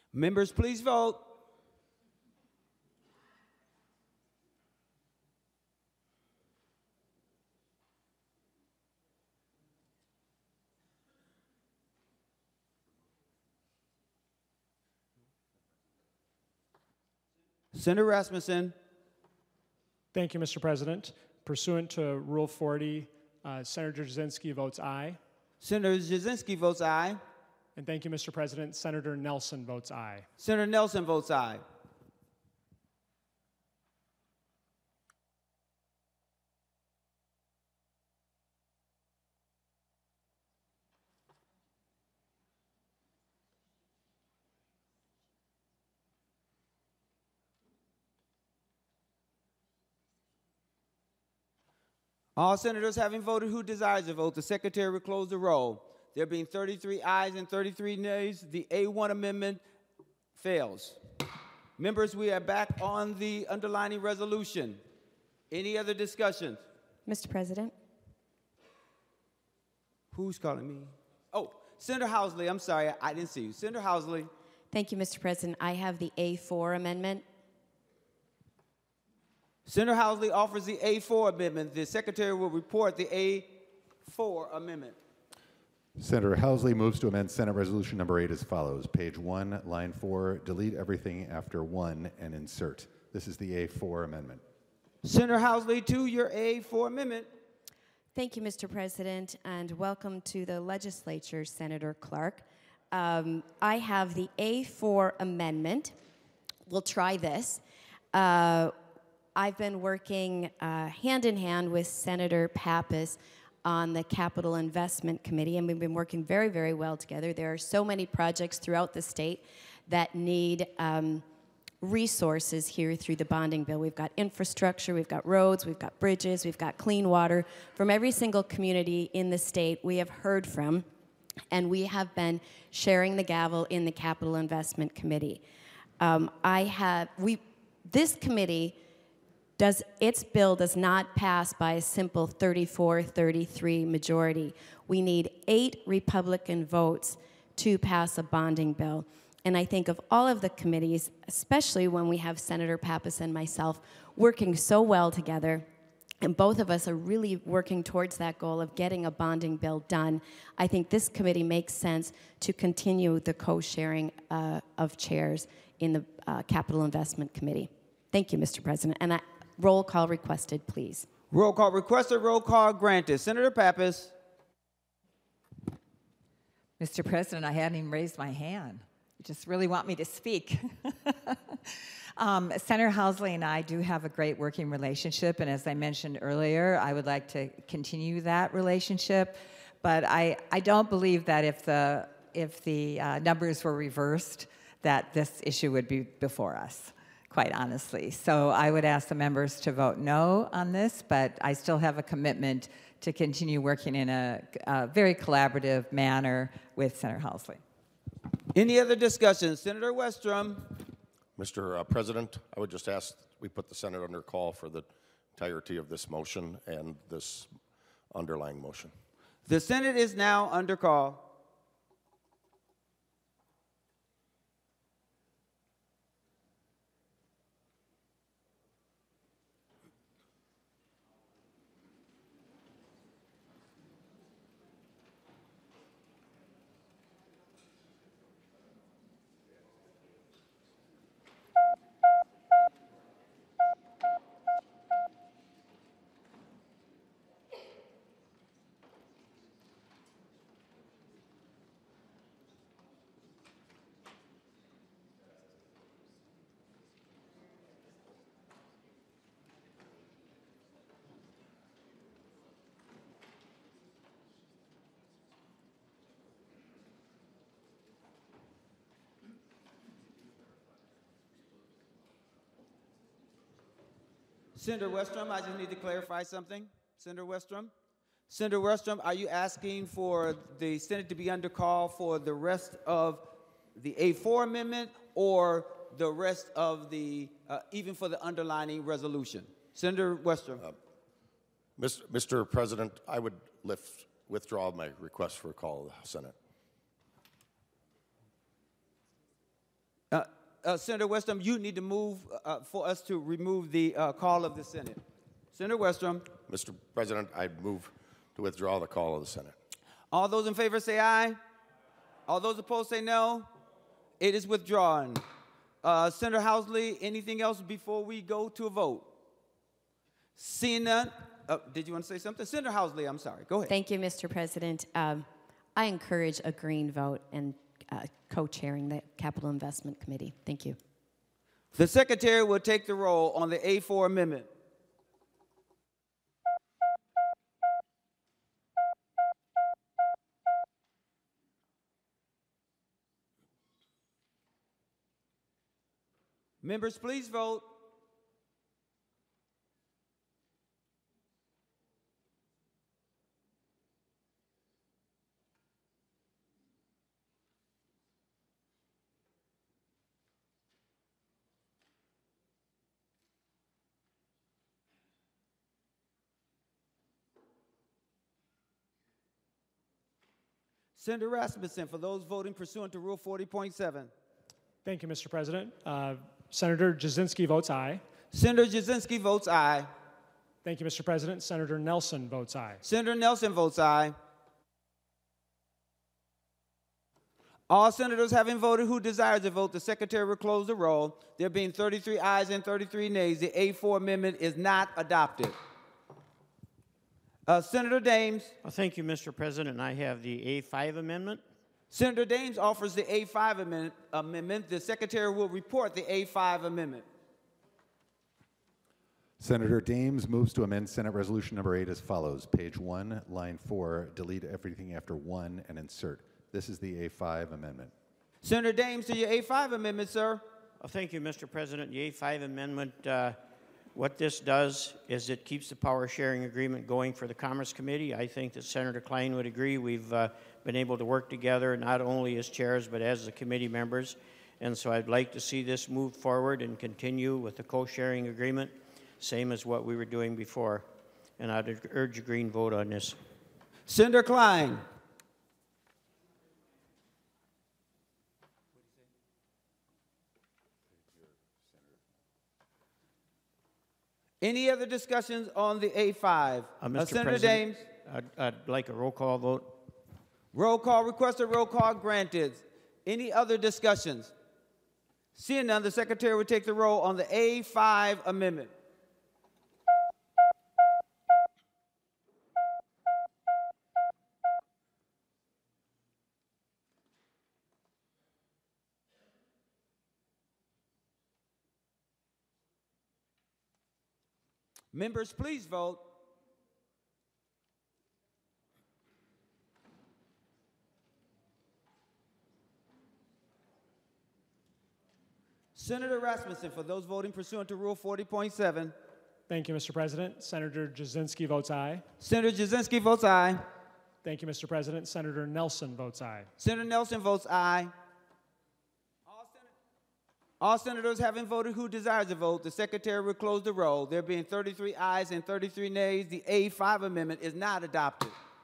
S1: Members, please vote. Senator Rasmussen.
S8: Thank you, Mr. President. Pursuant to Rule 40, Senator Jasinski votes aye.
S1: Senator Jasinski votes aye.
S8: And thank you, Mr. President. Senator Nelson votes aye.
S1: Senator Nelson votes aye. All senators having voted who desires to vote, the secretary will close the roll. There being 33 ayes and 33 nays, the A1 amendment fails. Members, we are back on the underlining resolution. Any other discussions?
S17: Mr. President.
S1: Who's calling me? Oh, Senator Housley, I'm sorry, I didn't see you. Senator Housley.
S17: Thank you, Mr. President. I have the A4 amendment.
S1: Senator Housley offers the A4 amendment. The secretary will report the A4 amendment.
S6: Senator Housley moves to amend Senate Resolution number 8 as follows. Page 1, line 4, delete everything after 1 and insert. This is the A4 amendment.
S1: Senator Housley, to your A4 amendment.
S17: Thank you, Mr. President, and welcome to the legislature, Senator Clark. I have the A4 amendment. We'll try this. I've been working hand in hand with Senator Pappas on the Capital Investment Committee, and we've been working very, very well together. There are so many projects throughout the state that need resources here through the bonding bill. We've got infrastructure, we've got roads, we've got bridges, we've got clean water. From every single community in the state we have heard from, and we have been sharing the gavel in the Capital Investment Committee. This committee its bill does not pass by a simple 34-33 majority. We need 8 Republican votes to pass a bonding bill. And I think of all of the committees, especially when we have Senator Pappas and myself working so well together, and both of us are really working towards that goal of getting a bonding bill done, I think this committee makes sense to continue the co-sharing of chairs in the Capital Investment Committee. Thank you, Mr. President. And roll call requested, please.
S1: Roll call requested, roll call granted. Senator Pappas.
S12: Mr. President, I hadn't even raised my hand. You just really want me to speak. Senator Housley and I do have a great working relationship, and as I mentioned earlier, I would like to continue that relationship. But I don't believe that if the numbers were reversed, that this issue would be before us, quite honestly. So I would ask the members to vote no on this, but I still have a commitment to continue working in a very collaborative manner with Senator Housley.
S1: Any other discussion? Senator Westrom.
S16: Mr. President, I would just ask we put the Senate under call for the entirety of this motion and this underlying motion.
S1: The Senate is now under call. Senator Westrom, I just need to clarify something. Senator Westrom? Senator Westrom, are you asking for the Senate to be under call for the rest of the A4 amendment or the rest of the, even for the underlining resolution? Senator Westrom.
S16: Mr. President, I would withdraw my request for a call of the Senate.
S1: Senator Westrom, you need to move for us to remove the call of the Senate. Senator Westrom.
S16: Mr. President, I move to withdraw the call of the Senate.
S1: All those in favor say aye. All those opposed say no. It is withdrawn. Senator Housley, anything else before we go to a vote? Seeing none. Did you want to say something? Senator Housley, I'm sorry. Go ahead.
S17: Thank you, Mr. President. I encourage a green vote and co-chairing the Capital Investment Committee. Thank you.
S1: The Secretary will take the roll on the A4 amendment. Members, please vote. Senator Rasmussen, for those voting pursuant to Rule 40.7.
S8: Thank you, Mr. President. Senator Jasinski votes aye.
S1: Senator Jasinski votes aye.
S8: Thank you, Mr. President. Senator Nelson votes aye.
S1: Senator Nelson votes aye. All senators having voted who desire to vote, the Secretary will close the roll. There being 33 ayes and 33 nays, the A4 amendment is not adopted. Senator Dames.
S18: Well, thank you, Mr. President. I have the A5 amendment.
S1: Senator Dames offers the A5 amendment. The Secretary will report the A5 amendment.
S6: Senator Dames moves to amend Senate Resolution number 8 as follows. Page 1, line 4, delete everything after 1 and insert. This is the A5 amendment.
S1: Senator Dames, to your A5 amendment, sir.
S18: Well, thank you, Mr. President. The A5 amendment, what this does is it keeps the power sharing agreement going for the Commerce Committee. I think that Senator Klein would agree. We've been able to work together not only as chairs but as the committee members. And so I'd like to see this move forward and continue with the co-sharing agreement, same as what we were doing before. And I'd urge a green vote on this.
S1: Senator Klein. Any other discussions on the A5?
S18: Mr.
S1: Senator
S18: President,
S1: Dames?
S18: I'd like a roll call vote.
S1: Roll call requested, roll call granted. Any other discussions? Seeing none, the Secretary will take the roll on the A5 amendment. Members, please vote. Senator Rasmussen, for those voting pursuant to Rule 40.7.
S8: Thank you, Mr. President. Senator Jasinski votes aye.
S1: Senator Jasinski votes aye.
S8: Thank you, Mr. President. Senator Nelson votes aye.
S1: Senator Nelson votes aye. All senators having voted who desires to vote, the Secretary will close the roll. There being 33 ayes and 33 nays, the A5 amendment is not adopted.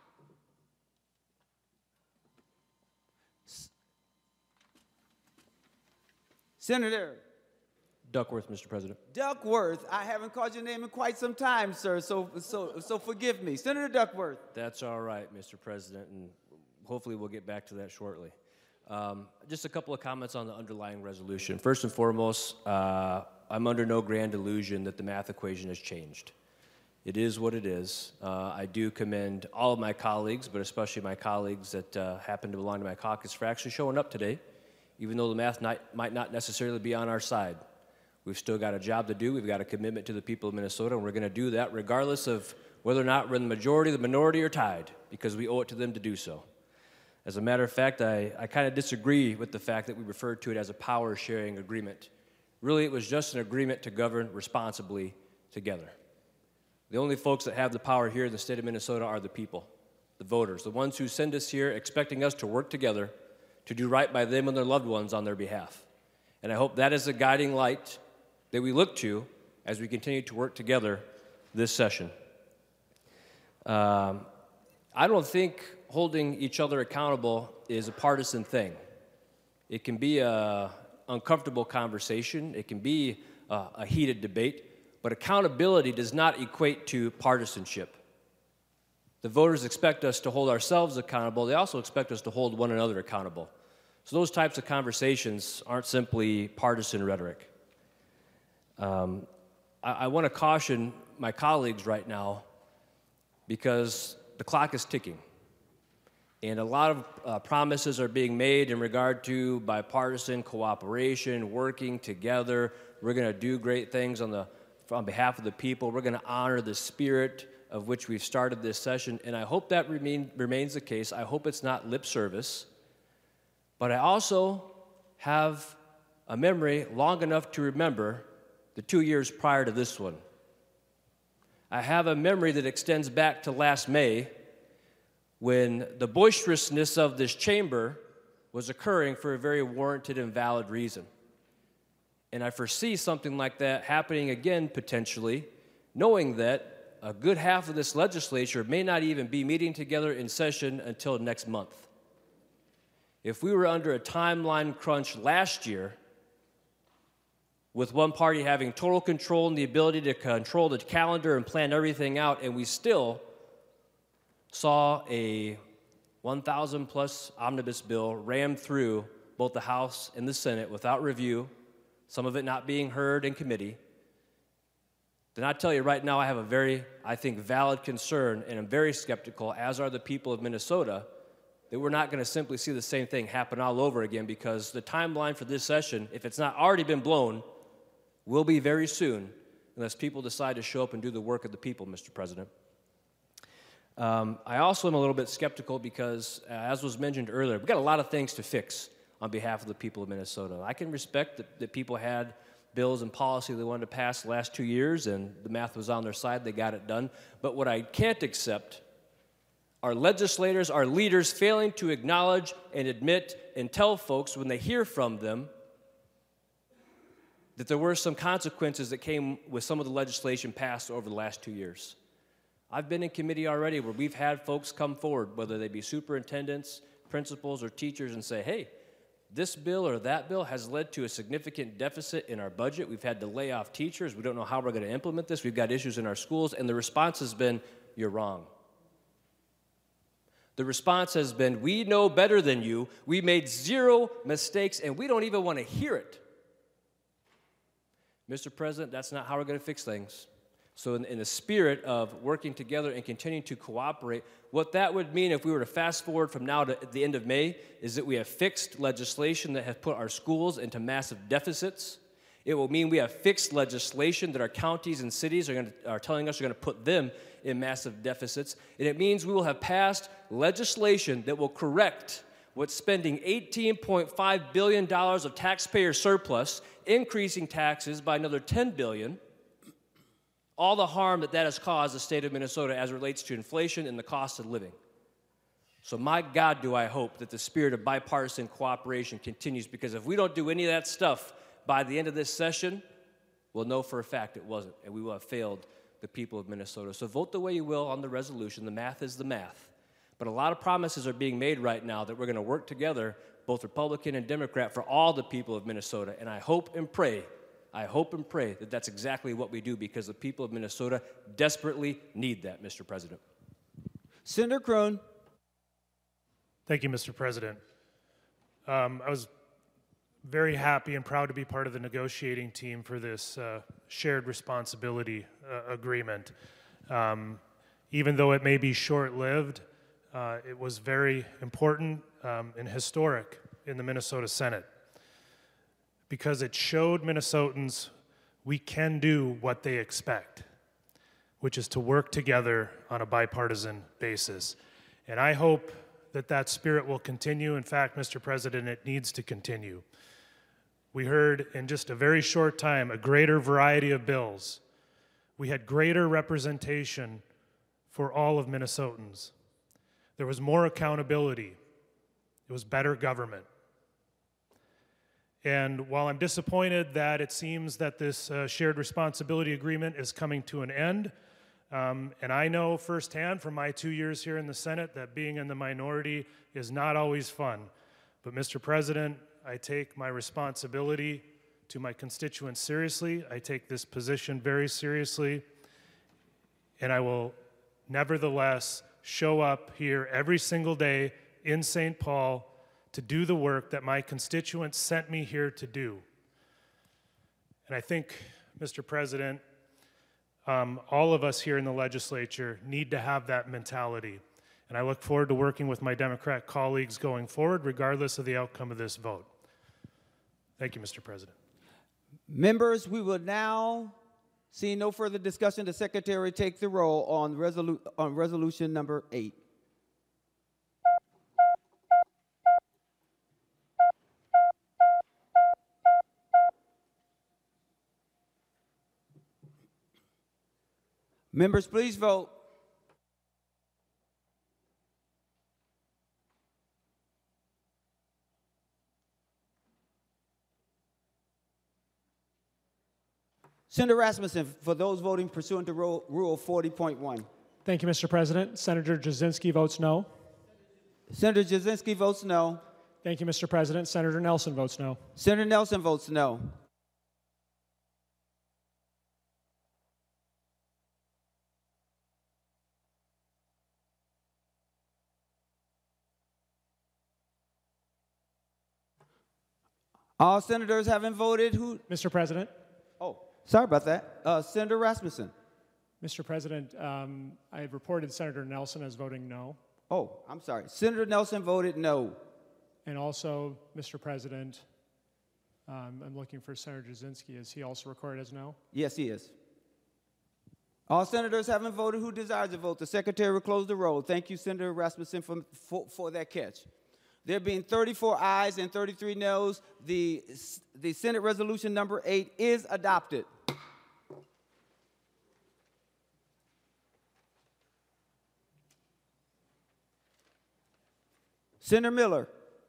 S1: Senator
S19: Duckworth, Mr. President.
S1: Duckworth, I haven't called your name in quite some time, sir, so forgive me. Senator Duckworth.
S19: That's all right, Mr. President, and hopefully we'll get back to that shortly. Just a couple of comments on the underlying resolution. First and foremost, I'm under no grand illusion that the math equation has changed. It is what it is. I do commend all of my colleagues, but especially my colleagues that happen to belong to my caucus for actually showing up today, even though the math might not necessarily be on our side. We've still got a job to do. We've got a commitment to the people of Minnesota, and we're going to do that regardless of whether or not we're in the majority, the minority, or tied, because we owe it to them to do so. As a matter of fact, I kind of disagree with the fact that we referred to it as a power-sharing agreement. Really, it was just an agreement to govern responsibly together. The only folks that have the power here in the state of Minnesota are the people, the voters, the ones who send us here expecting us to work together to do right by them and their loved ones on their behalf. And I hope that is a guiding light that we look to as we continue to work together this session. I don't think holding each other accountable is a partisan thing. It can be a uncomfortable conversation. It can be a heated debate, but accountability does not equate to partisanship. The voters expect us to hold ourselves accountable. They also expect us to hold one another accountable. So those types of conversations aren't simply partisan rhetoric. I want to caution my colleagues right now because the clock is ticking. And a lot of promises are being made in regard to bipartisan cooperation, working together. We're going to do great things on behalf of the people. We're going to honor the spirit of which we've started this session. And I hope that remains the case. I hope it's not lip service. But I also have a memory long enough to remember the 2 years prior to this one. I have a memory that extends back to last May when the boisterousness of this chamber was occurring for a very warranted and valid reason. And I foresee something like that happening again potentially, knowing that a good half of this legislature may not even be meeting together in session until next month. If we were under a timeline crunch last year, with one party having total control and the ability to control the calendar and plan everything out, and we still saw a 1,000-plus omnibus bill rammed through both the House and the Senate without review, some of it not being heard in committee, then I tell you right now I have a very, I think, valid concern, and I'm very skeptical, as are the people of Minnesota, that we're not going to simply see the same thing happen all over again, because the timeline for this session, if it's not already been blown, will be very soon, unless people decide to show up and do the work of the people, Mr. President. I also am a little bit skeptical because, as was mentioned earlier, we've got a lot of things to fix on behalf of the people of Minnesota. I can respect that people had bills and policy they wanted to pass the last 2 years, and the math was on their side, they got it done. But what I can't accept are legislators, our leaders, failing to acknowledge and admit and tell folks when they hear from them that there were some consequences that came with some of the legislation passed over the last 2 years. I've been in committee already where we've had folks come forward, whether they be superintendents, principals, or teachers, and say, hey, this bill or that bill has led to a significant deficit in our budget. We've had to lay off teachers. We don't know how we're going to implement this. We've got issues in our schools. And the response has been, you're wrong. The response has been, we know better than you. We made zero mistakes, and we don't even want to hear it. Mr. President, that's not how we're going to fix things. So in the spirit of working together and continuing to cooperate, what that would mean if we were to fast forward from now to the end of May is that we have fixed legislation that has put our schools into massive deficits. It will mean we have fixed legislation that our counties and cities are telling us are going to put them in massive deficits. And it means we will have passed legislation that will correct what's spending $18.5 billion of taxpayer surplus, increasing taxes by another $10 billion, all the harm that has caused the state of Minnesota as it relates to inflation and the cost of living. So my God, do I hope that the spirit of bipartisan cooperation continues, because if we don't do any of that stuff by the end of this session, we'll know for a fact it wasn't, and we will have failed the people of Minnesota. So vote the way you will on the resolution. The math is the math. But a lot of promises are being made right now that we're going to work together, both Republican and Democrat, for all the people of Minnesota. And I hope and pray that that's exactly what we do, because the people of Minnesota desperately need that, Mr. President.
S1: Senator Krohn.
S20: Thank you, Mr. President. I was very happy and proud to be part of the negotiating team for this shared responsibility agreement. Even though it may be short-lived, it was very important and historic in the Minnesota Senate, because it showed Minnesotans we can do what they expect, which is to work together on a bipartisan basis. And I hope that that spirit will continue. In fact, Mr. President, it needs to continue. We heard in just a very short time a greater variety of bills. We had greater representation for all of Minnesotans. There was more accountability. It was better government. And while I'm disappointed that it seems that this shared responsibility agreement is coming to an end, and I know firsthand from my 2 years here in the Senate that being in the minority is not always fun. But Mr. President, I take my responsibility to my constituents seriously. I take this position very seriously, and I will nevertheless show up here every single day in St. Paul to do the work that my constituents sent me here to do. And I think, Mr. President, all of us here in the legislature need to have that mentality. And I look forward to working with my Democrat colleagues going forward, regardless of the outcome of this vote. Thank you, Mr. President.
S1: Members, we will now, seeing no further discussion, the Secretary take the roll on resolution number 8. Members, please vote. Senator Rasmussen, for those voting pursuant to Rule 40.1.
S8: Thank you, Mr. President. Senator Jasinski votes no.
S1: Senator Jasinski votes no.
S8: Thank you, Mr. President. Senator Nelson votes no.
S1: Senator Nelson votes no. All senators haven't voted. Who?
S8: Mr. President.
S1: Oh, sorry about that. Senator Rasmussen.
S8: Mr. President, I have reported Senator Nelson as voting no.
S1: Oh, I'm sorry. Senator Nelson voted no.
S8: And also, Mr. President, I'm looking for Senator Jasinski. Is he also recorded as no?
S1: Yes, he is. All senators haven't voted who desires to vote. The Secretary will close the roll. Thank you, Senator Rasmussen, for that catch. There being 34 ayes and 33 noes, the Senate Resolution number 8 is adopted. Senator Miller.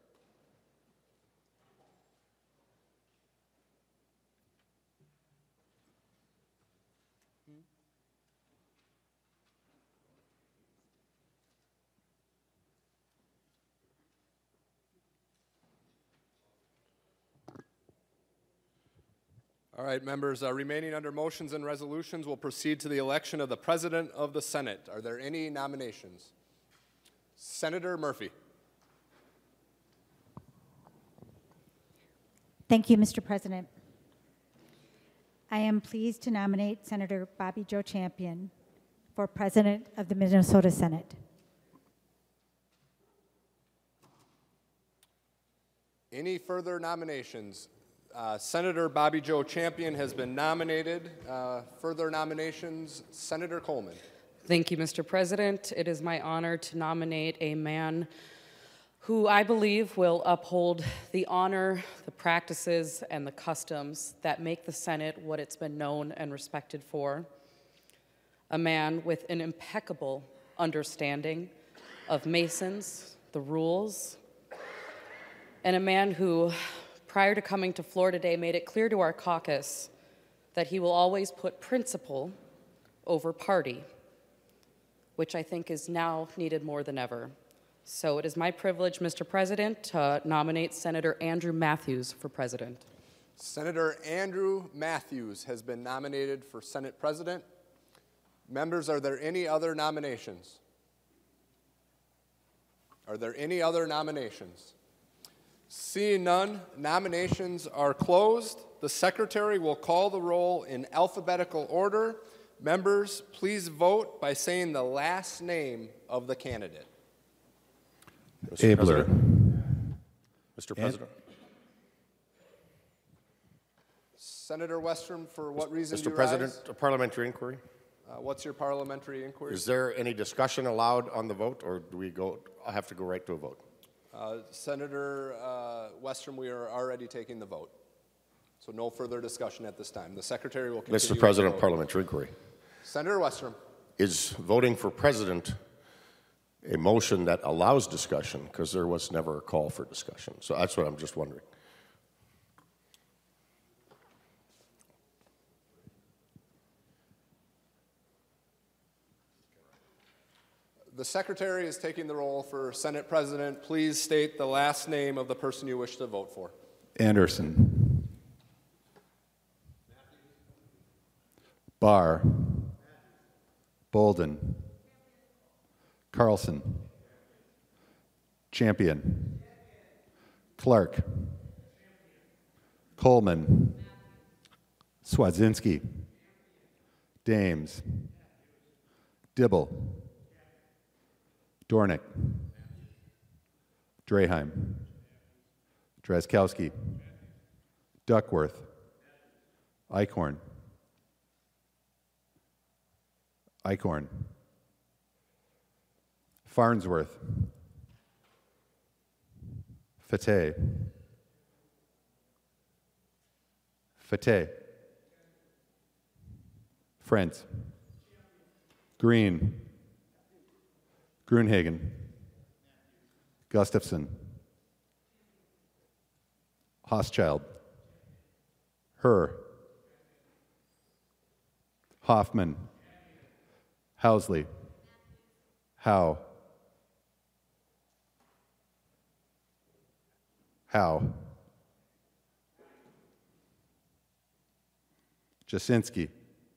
S21: All right, members, remaining under motions and resolutions, we'll proceed to the election of the President of the Senate. Are there any nominations? Senator Murphy.
S2: Thank you, Mr. President. I am pleased to nominate Senator Bobby Joe Champion for President of the Minnesota Senate.
S21: Any further nominations? Senator Bobby Joe Champion has been nominated. Further nominations? Senator Coleman.
S22: Thank you, Mr. President. It is my honor to nominate a man who I believe will uphold the honor, the practices, and the customs that make the Senate what it's been known and respected for. A man with an impeccable understanding of Masons, the rules, and a man who, prior to coming to floor today, made it clear to our caucus that he will always put principle over party, which I think is now needed more than ever. So it is my privilege, Mr. President, to nominate Senator Andrew Matthews for president.
S21: Senator Andrew Matthews has been nominated for Senate President. Members, are there any other nominations? Are there any other nominations? Seeing none, nominations are closed. The Secretary will call the roll in alphabetical order. Members, please vote by saying the last name of the candidate.
S16: Mr. Abler. Mr. President.
S21: Senator Westrom, for what reason do you
S16: Mr. President,
S21: rise?
S16: a parliamentary inquiry.
S21: What's your parliamentary inquiry?
S16: Is there any discussion allowed on the vote, or do we have to go right to a vote?
S21: Senator Westrom, we are already taking the vote. So no further discussion at this time. The Secretary will continue.
S16: Mr. President, parliamentary inquiry.
S21: Senator Westrom.
S16: Is voting for president a motion that allows discussion? Because there was never a call for discussion. So that's what I'm just wondering.
S21: The Secretary is taking the role for Senate President. Please state the last name of the person you wish to vote for.
S6: Anderson. Barr. Bolden. Carlson. Champion. Clark. Coleman. Swadzinski. Dames. Dibble. Dornick. Draheim. Drazkowski. Duckworth. Eichhorn. Eichhorn. Farnsworth. Fateh. Fateh. Frentz. Green. Grunhagen. Gustafson. Hoschild. Herr. Hoffman. Housley. Howe. Howe. Jasinski.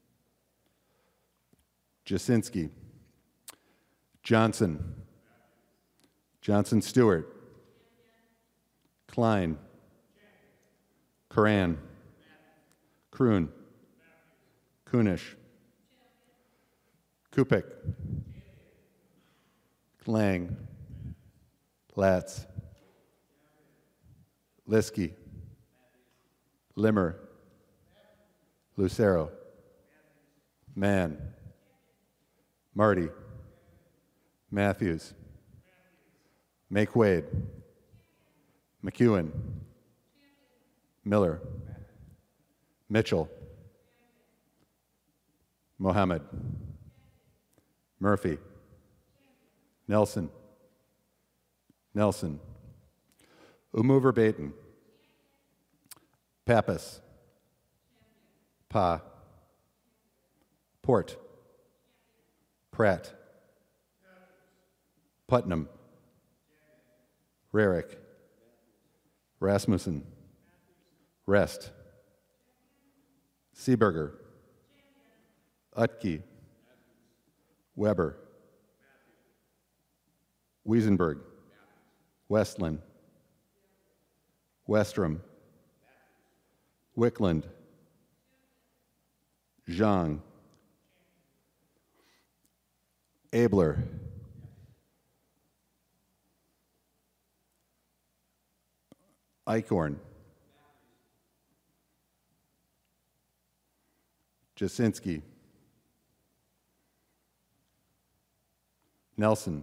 S6: Jasinski. Johnson. Johnson Stewart. Klein. Coran. Kroon. Kunish. Kupik. Lang. Latz. Liskey. Limmer. Lucero. Mann. Marty. Matthews. Make Wade. McEwen. Miller. Mitchell. Mohammed. Murphy. Nelson. Nelson. Umuver Baton. Pappas. Pa. Port. Pratt. Putnam. Rarick. Rasmussen. Rest. Seeberger. Utke. Weber. Wiesenberg. Westland. Westrom. Wickland. Zhang. Abler. Eichhorn. Jasinski. Nelson.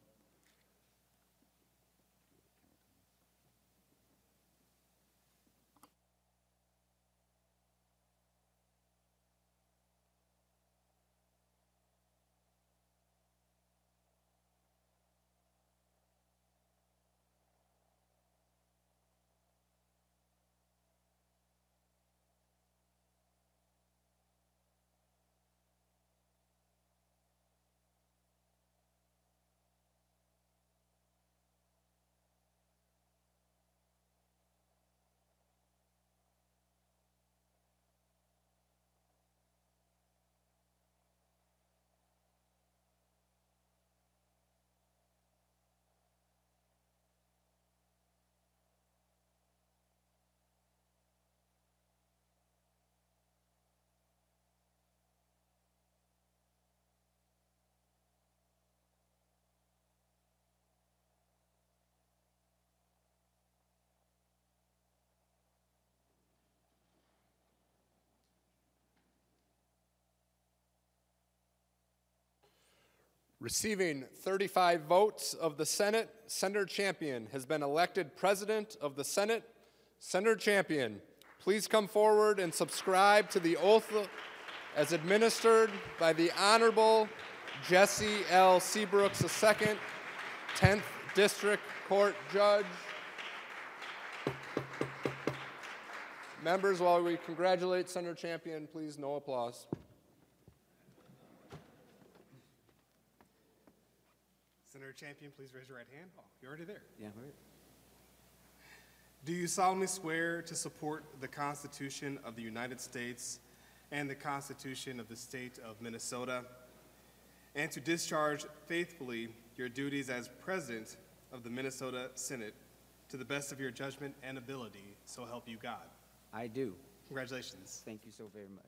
S21: Receiving 35 votes of the Senate, Senator Champion has been elected President of the Senate. Senator Champion, please come forward and subscribe to the oath as administered by the Honorable Jesse L. Seabrooks II, 10th District Court Judge. Members, while we congratulate Senator Champion, please no applause.
S3: Senator Champion, please raise your right hand. Oh, you're already there.
S1: Yeah, right.
S3: Do you solemnly swear to support the Constitution of the United States and the Constitution of the State of Minnesota, and to discharge faithfully your duties as President of the Minnesota Senate to the best of your judgment and ability, so help you God?
S1: I do.
S3: Congratulations.
S1: Thank you so very much.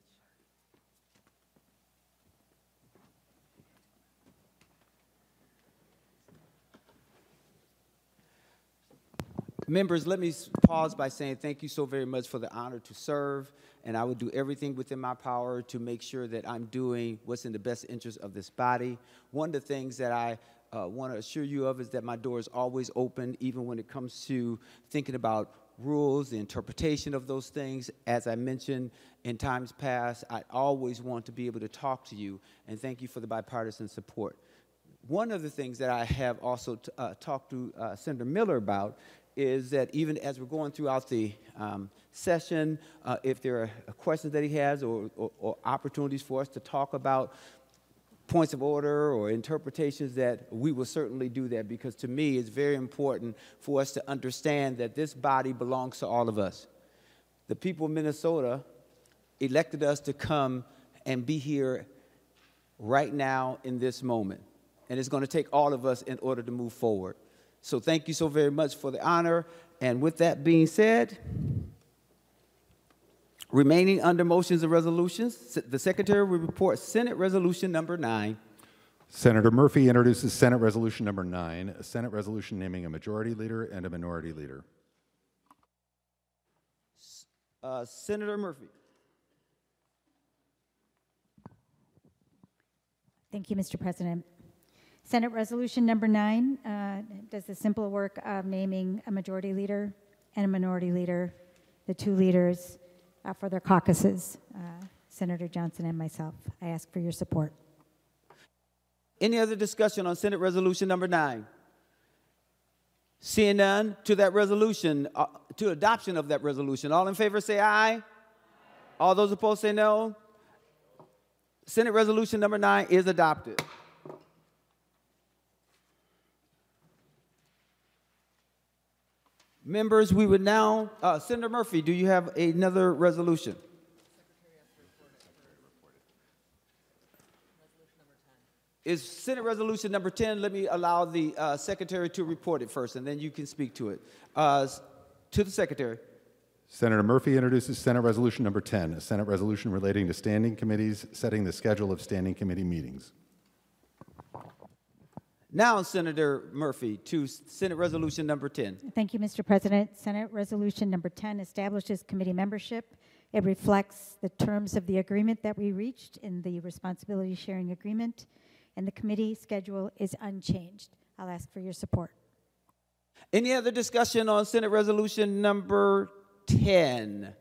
S1: Members, let me pause by saying thank you so very much for the honor to serve, and I will do everything within my power to make sure that I'm doing what's in the best interest of this body. One of the things that I want to assure you of is that my door is always open, even when it comes to thinking about rules, the interpretation of those things. As I mentioned in times past, I always want to be able to talk to you, and thank you for the bipartisan support. One of the things that I have also talked to Senator Miller about is that even as we're going throughout the session, if there are questions that he has or opportunities for us to talk about points of order or interpretations, that we will certainly do that, because to me it's very important for us to understand that this body belongs to all of us. The people of Minnesota elected us to come and be here right now in this moment, and it's going to take all of us in order to move forward. So thank you so very much for the honor. And with that being said, remaining under motions and resolutions, the Secretary will report Senate Resolution number 9.
S6: Senator Murphy introduces Senate Resolution number 9, a Senate resolution naming a majority leader and a minority leader.
S1: Senator Murphy.
S2: Thank you, Mr. President. Senate Resolution number 9 does the simple work of naming a majority leader and a minority leader, the two leaders for their caucuses, Senator Johnson and myself. I ask for your support.
S1: Any other discussion on Senate Resolution number 9? Seeing none, to that resolution, to adoption of that resolution. All in favor say aye. All those opposed say no. Senate Resolution number 9 is adopted. Members, we would now, Senator Murphy, do you have another resolution? Is Senate Resolution number 10? Let me allow the Secretary to report it first, and then you can speak to it. To the Secretary.
S6: Senator Murphy introduces Senate Resolution number 10, a Senate resolution relating to standing committees, setting the schedule of standing committee meetings.
S1: Now, Senator Murphy, to Senate Resolution number 10.
S2: Thank you, Mr. President. Senate Resolution number 10 establishes committee membership. It reflects the terms of the agreement that we reached in the responsibility sharing agreement, and the committee schedule is unchanged. I'll ask for your support.
S1: Any other discussion on Senate Resolution number 10?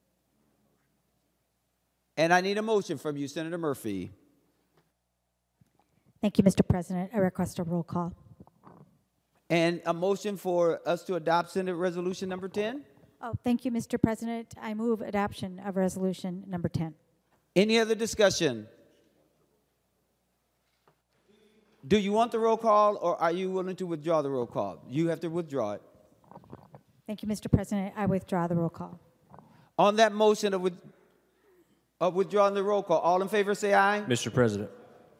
S1: And I need a motion from you, Senator Murphy.
S2: Thank you, Mr. President. I request a roll call.
S1: And a motion for us to adopt Senate Resolution number 10?
S2: Oh, thank you, Mr. President. I move adoption of Resolution number 10.
S1: Any other discussion? Do you want the roll call, or are you willing to withdraw the roll call? You have to withdraw it.
S2: Thank you, Mr. President. I withdraw the roll call.
S1: On that motion of withdrawing the roll call, all in favor say aye.
S19: Mr. President.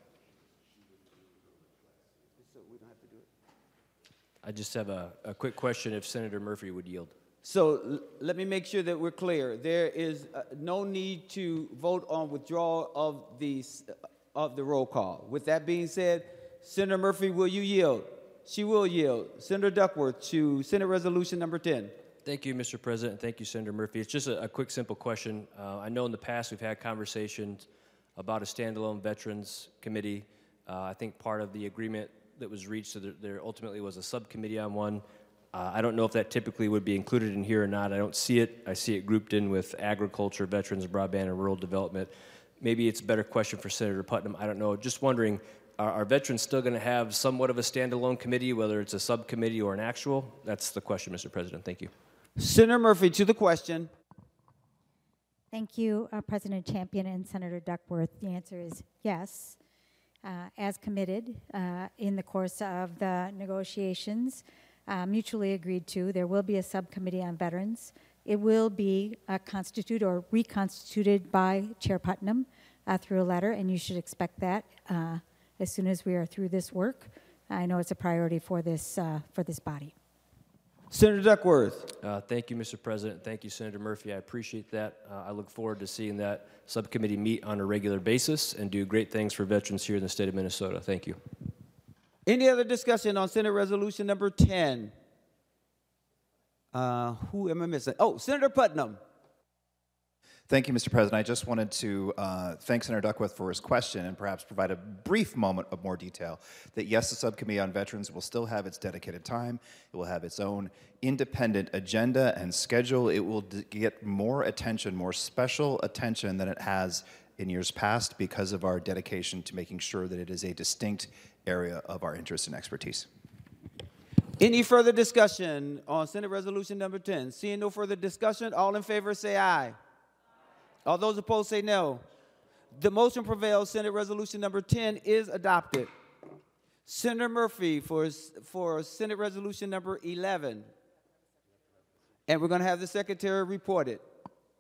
S19: I just have a quick question if Senator Murphy would yield.
S1: So let me make sure that we're clear. There is no need to vote on withdrawal of the roll call. With that being said, Senator Murphy, will you yield? She will yield. Senator Duckworth to Senate Resolution number 10.
S19: Thank you, Mr. President. Thank you, Senator Murphy. It's just a quick, simple question. I know in the past we've had conversations about a standalone Veterans Committee. I think part of the agreement that was reached, so there ultimately was a subcommittee on one. I don't know if that typically would be included in here or not. I don't see it. I see it grouped in with agriculture, veterans, broadband, and rural development. Maybe it's a better question for Senator Putnam. I don't know. Just wondering, are veterans still going to have somewhat of a standalone committee, whether it's a subcommittee or an actual? That's the question, Mr. President. Thank you.
S1: Senator Murphy to the question.
S2: Thank you, President Champion and Senator Duckworth. The answer is yes. As committed in the course of the negotiations, mutually agreed to. There will be a subcommittee on veterans. It will be constituted or reconstituted by Chair Putnam through a letter, and you should expect that as soon as we are through this work. I know it's a priority for this body.
S1: Senator Duckworth.
S19: Thank you, Mr. President. Thank you, Senator Murphy. I appreciate that. I look forward to seeing that subcommittee meet on a regular basis and do great things for veterans here in the state of Minnesota. Thank you.
S1: Any other discussion on Senate Resolution number 10? Who am I missing? Oh, Senator Putnam.
S15: Thank you, Mr. President. I just wanted to thank Senator Duckworth for his question and perhaps provide a brief moment of more detail that yes, the Subcommittee on Veterans will still have its dedicated time. It will have its own independent agenda and schedule. It will get more attention, more special attention than it has in years past because of our dedication to making sure that it is a distinct area of our interest and expertise.
S1: Any further discussion on Senate Resolution number 10? Seeing no further discussion, all in favor say aye. All those opposed say no. The motion prevails. Senate Resolution number 10 is adopted. Senator Murphy for Senate Resolution number 11. And we're going to have the Secretary report it.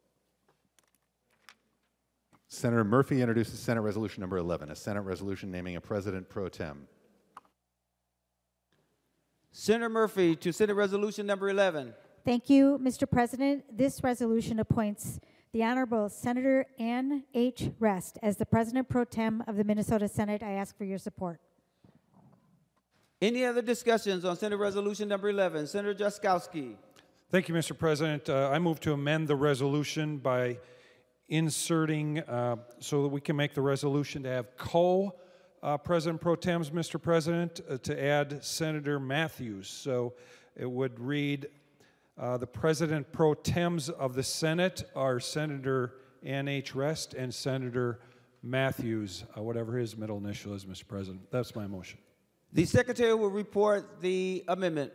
S6: Senator Murphy introduces Senate Resolution number 11, a Senate resolution naming a President pro tem.
S1: Senator Murphy to Senate Resolution number 11.
S2: Thank you, Mr. President. This resolution appoints the Honorable Senator Ann H. Rest as the President pro tem of the Minnesota Senate. I ask for your support.
S1: Any other discussions on Senate Resolution number 11? Senator Jaskowski.
S4: Thank you, Mr. President. I move to amend the resolution by inserting so that we can make the resolution to have President pro tems, Mr. President, to add Senator Matthews. So it would read, the President pro tems of the Senate are Senator Ann H. Rest and Senator Matthews, whatever his middle initial is, Mr. President. That's my motion.
S1: The Secretary will report the amendment.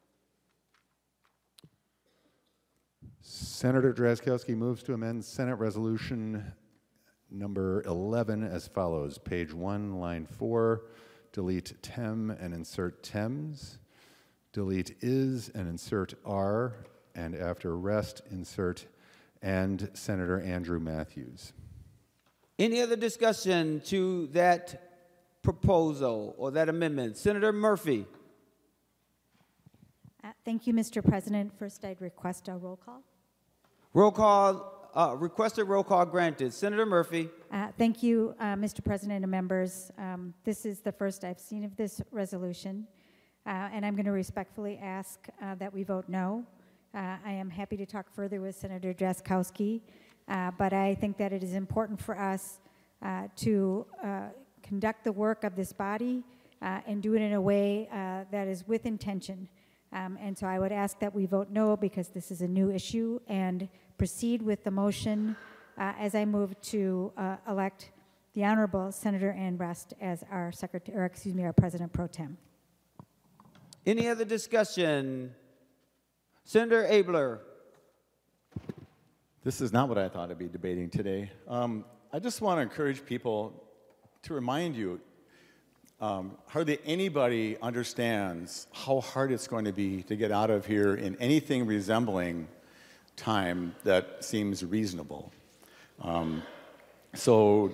S6: Senator Drazkowski moves to amend Senate Resolution number 11 as follows. Page 1, line 4, delete tem and insert tems. Delete is and insert are, and after rest, insert and Senator Andrew Matthews.
S1: Any other discussion to that proposal or that amendment? Senator Murphy.
S2: Thank you, Mr. President. First, I'd request a roll call.
S1: Roll call, requested roll call granted. Senator Murphy.
S2: Thank you, Mr. President and members. This is the first I've seen of this resolution, and I'm going to respectfully ask that we vote no. I am happy to talk further with Senator Drazkowski, but I think that it is important for us to conduct the work of this body and do it in a way that is with intention. And so I would ask that we vote no because this is a new issue and proceed with the motion as I move to elect the Honorable Senator Ann Rest as our Secretary, or excuse me, our President pro tem.
S1: Any other discussion? Senator Abler.
S9: This is not what I thought I'd be debating today. I just want to encourage people to remind you, hardly anybody understands how hard it's going to be to get out of here in anything resembling time that seems reasonable. So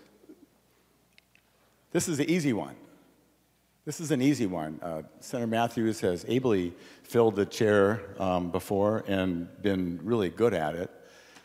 S9: this is an easy one. This is an easy one. Senator Matthews has ably filled the chair before and been really good at it.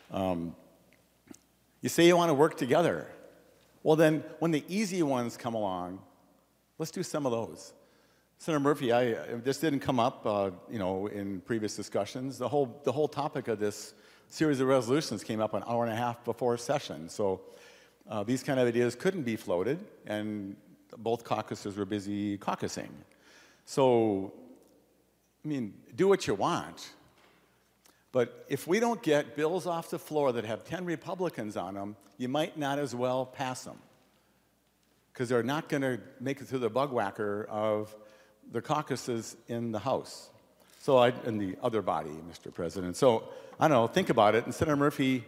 S9: You say you want to work together. Well, then, when the easy ones come along, let's do some of those. Senator Murphy, this didn't come up, in previous discussions. The whole topic of this series of resolutions came up an hour and a half before session. So these kind of ideas couldn't be floated, and both caucuses were busy caucusing. So, do what you want. But if we don't get bills off the floor that have 10 Republicans on them, you might not as well pass them, because they're not going to make it through the bug whacker of the caucuses in the House. So in the other body, Mr. President. So, I don't know, think about it. And Senator Murphy,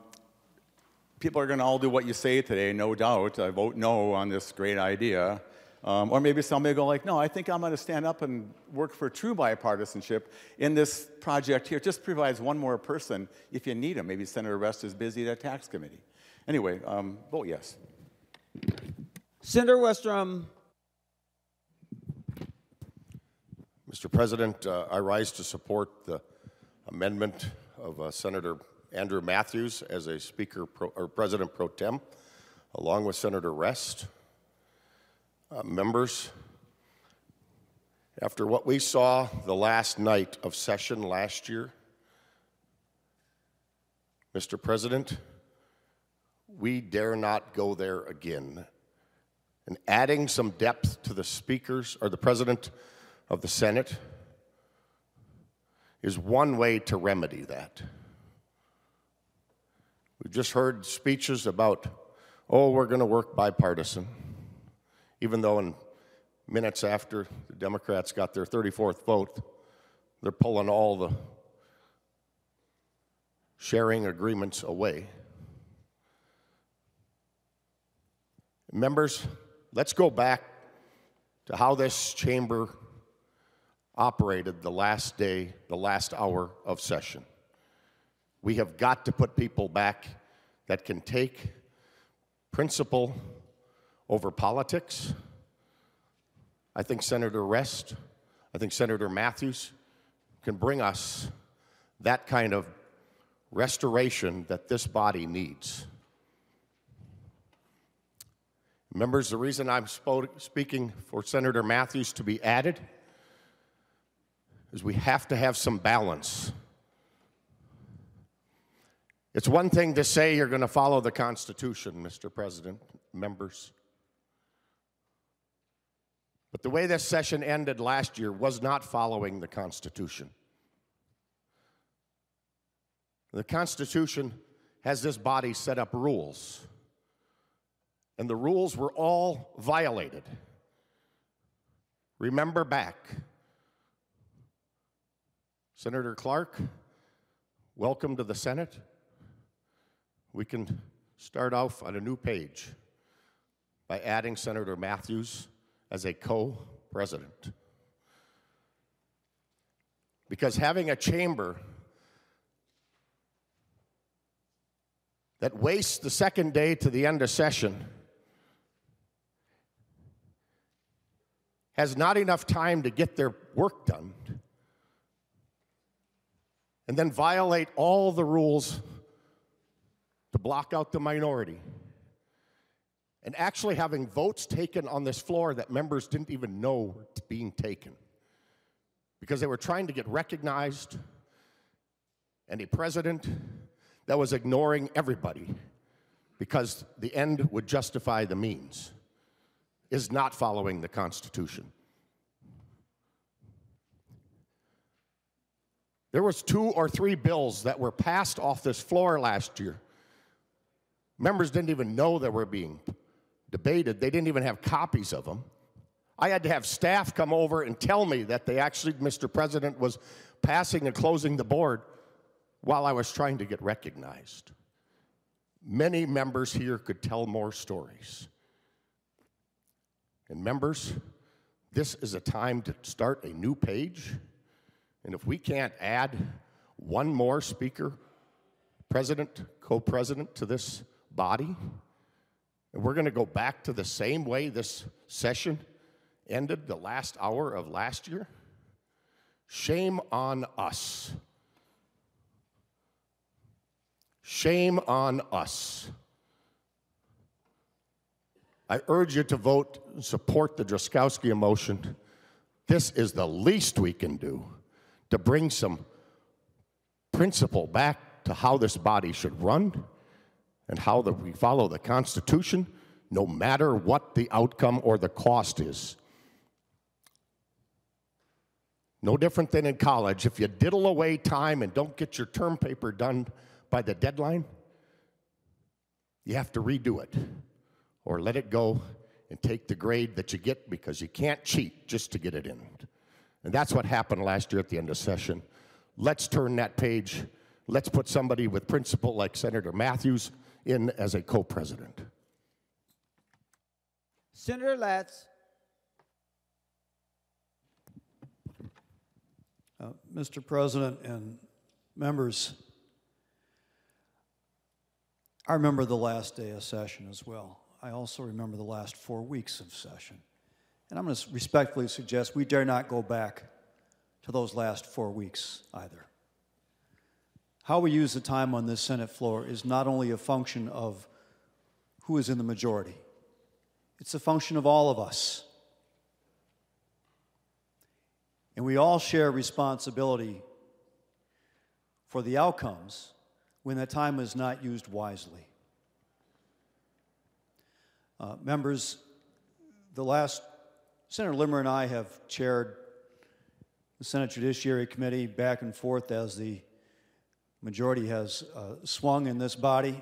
S9: people are going to all do what you say today, no doubt. I vote no on this great idea. Or maybe somebody will go like, no, I think I'm going to stand up and work for true bipartisanship in this project here. It just provides one more person if you need him. Maybe Senator Rest is busy at Tax Committee. Anyway, vote yes.
S1: Senator Westrom.
S16: Mr. President, I rise to support the amendment of Senator Andrew Matthews as a Speaker or President Pro Tem, along with Senator Rest. Members, after what we saw the last night of session last year, Mr. President, we dare not go there again. And adding some depth to the speakers or the President of the Senate is one way to remedy that. We've just heard speeches about, oh, we're going to work bipartisan, even though in minutes after the Democrats got their 34th vote, they're pulling all the sharing agreements away. Members, let's go back to how this chamber operated the last day, the last hour of session. We have got to put people back that can take principle over politics. I think Senator Rest, I think Senator Matthews can bring us that kind of restoration that this body needs. Members, the reason I'm speaking for Senator Matthews to be added is we have to have some balance. It's one thing to say you're going to follow the Constitution, Mr. President, members. But the way this session ended last year was not following the Constitution. The Constitution has this body set up rules, and the rules were all violated. Remember back. Senator Clark, welcome to the Senate. We can start off on a new page by adding Senator Matthews as a co-president. Because having a chamber that wastes the second day to the end of session has not enough time to get their work done, and then violate all the rules to block out the minority, and actually having votes taken on this floor that members didn't even know were being taken because they were trying to get recognized, and a president that was ignoring everybody because the end would justify the means is not following the Constitution. There was 2 or 3 bills that were passed off this floor last year. Members didn't even know they were being debated. They didn't even have copies of them. I had to have staff come over and tell me that they actually, Mr. President, was passing and closing the board while I was trying to get recognized. Many members here could tell more stories. And members, this is a time to start a new page. And if we can't add one more speaker, president, co-president to this body, and we're going to go back to the same way this session ended the last hour of last year, shame on us. Shame on us. I urge you to vote and support the Drazkowski motion. This is the least we can do to bring some principle back to how this body should run and how we follow the Constitution, no matter what the outcome or the cost is. No different than in college. If you diddle away time and don't get your term paper done by the deadline, you have to redo it or let it go and take the grade that you get because you can't cheat just to get it in. And that's what happened last year at the end of session. Let's turn that page. Let's put somebody with principle like Senator Matthews in as a co-president.
S1: Senator Latz.
S7: Mr. President and members, I remember the last day of session as well. I also remember the last 4 weeks of session. And I'm going to respectfully suggest we dare not go back to those last 4 weeks either. How we use the time on this Senate floor is not only a function of who is in the majority, it's a function of all of us. And we all share responsibility for the outcomes when that time is not used wisely. Members, Senator Limmer and I have chaired the Senate Judiciary Committee back and forth as the majority has swung in this body.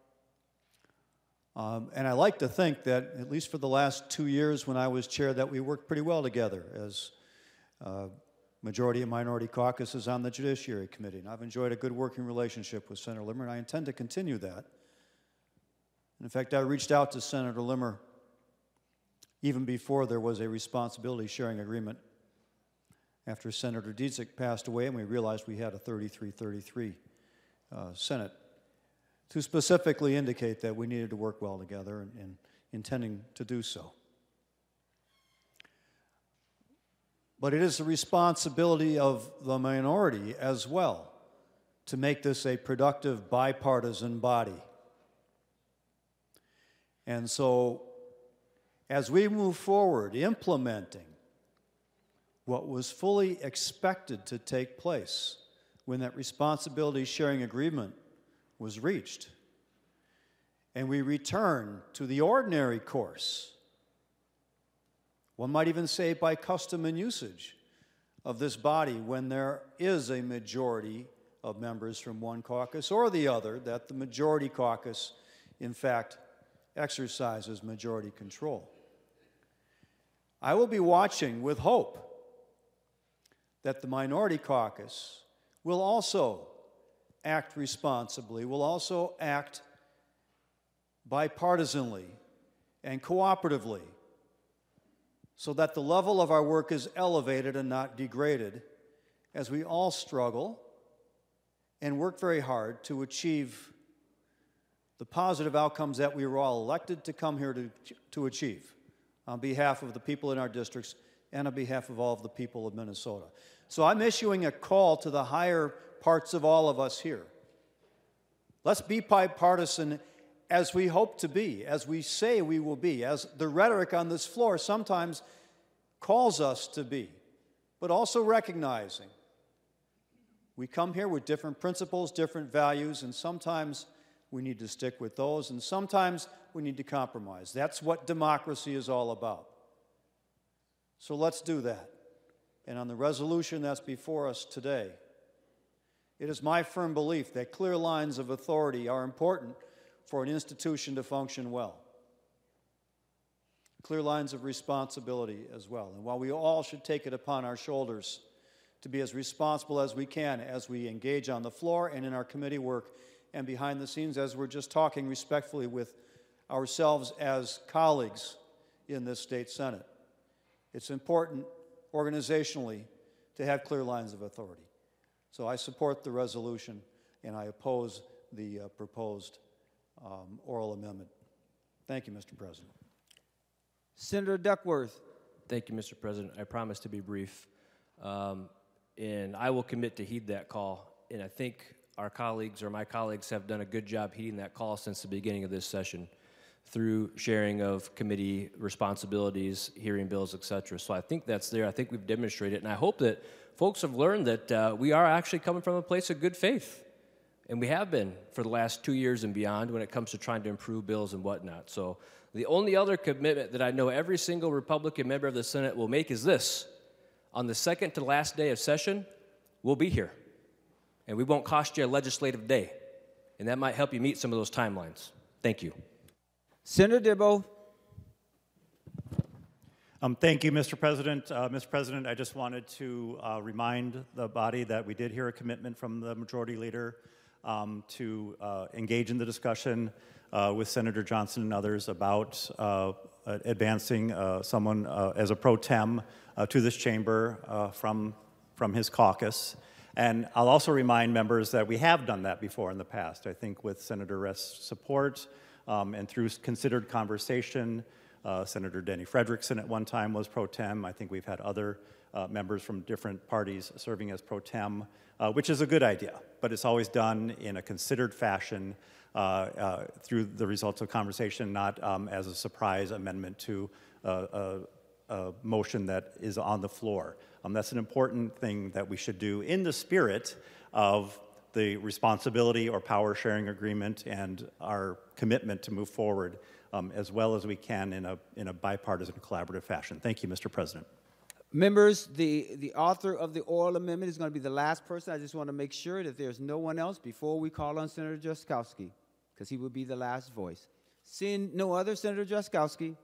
S7: And I like to think that, at least for the last 2 years when I was chair, that we worked pretty well together as majority and minority caucuses on the Judiciary Committee. And I've enjoyed a good working relationship with Senator Limmer, and I intend to continue that. In fact, I reached out to Senator Limmer even before there was a responsibility sharing agreement after Senator Dietzick passed away, and we realized we had a 33-33 Senate, to specifically indicate that we needed to work well together and intending to do so. But it is the responsibility of the minority as well to make this a productive bipartisan body. And so, as we move forward implementing what was fully expected to take place when that responsibility sharing agreement was reached, and we return to the ordinary course, one might even say by custom and usage of this body, when there is a majority of members from one caucus or the other, that the majority caucus, in fact, exercises majority control. I will be watching with hope that the minority caucus will also act responsibly, will also act bipartisanly and cooperatively, so that the level of our work is elevated and not degraded as we all struggle and work very hard to achieve the positive outcomes that we were all elected to come here to achieve on behalf of the people in our districts and on behalf of all of the people of Minnesota. So I'm issuing a call to the higher parts of all of us here. Let's be bipartisan as we hope to be, as we say we will be, as the rhetoric on this floor sometimes calls us to be, but also recognizing we come here with different principles, different values, and sometimes we need to stick with those, and sometimes we need to compromise. That's what democracy is all about. So let's do that. And on the resolution that's before us today, it is my firm belief that clear lines of authority are important for an institution to function well. Clear lines of responsibility as well. And while we all should take it upon our shoulders to be as responsible as we can as we engage on the floor and in our committee work and behind the scenes, as we're just talking respectfully with ourselves as colleagues in this state Senate, it's important organizationally to have clear lines of authority. So I support the resolution and I oppose the proposed oral amendment. Thank you, Mr. President.
S1: Senator Duckworth.
S19: Thank you, Mr. President. I promise to be brief. And I will commit to heed that call. And I think our colleagues, or my colleagues, have done a good job heeding that call since the beginning of this session through sharing of committee responsibilities, hearing bills, et cetera. So I think that's there. I think we've demonstrated it. And I hope that folks have learned that we are actually coming from a place of good faith. And we have been for the last 2 years and beyond when it comes to trying to improve bills and whatnot. So the only other commitment that I know every single Republican member of the Senate will make is this: on the second to last day of session, we'll be here. And we won't cost you a legislative day. And that might help you meet some of those timelines. Thank you.
S1: Senator Dibble.
S5: Thank you, Mr. President. Mr. President, I just wanted to remind the body that we did hear a commitment from the Majority Leader to engage in the discussion with Senator Johnson and others about advancing someone as a pro tem to this chamber from from his caucus. And I'll also remind members that we have done that before in the past. I think with Senator Rest's support and through considered conversation, Senator Denny Frederickson at one time was pro tem. I think we've had other members from different parties serving as pro tem, which is a good idea, but it's always done in a considered fashion through the results of conversation, not as a surprise amendment to a motion that is on the floor. That's an important thing that we should do in the spirit of the responsibility or power sharing agreement and our commitment to move forward as well as we can in a bipartisan collaborative fashion. Thank you, Mr. President.
S1: Members, the author of the oral amendment is going to be the last person. I just want to make sure that there's no one else before we call on Senator Jaskowski, because he will be the last voice. Seeing no other, Senator Jaskowski.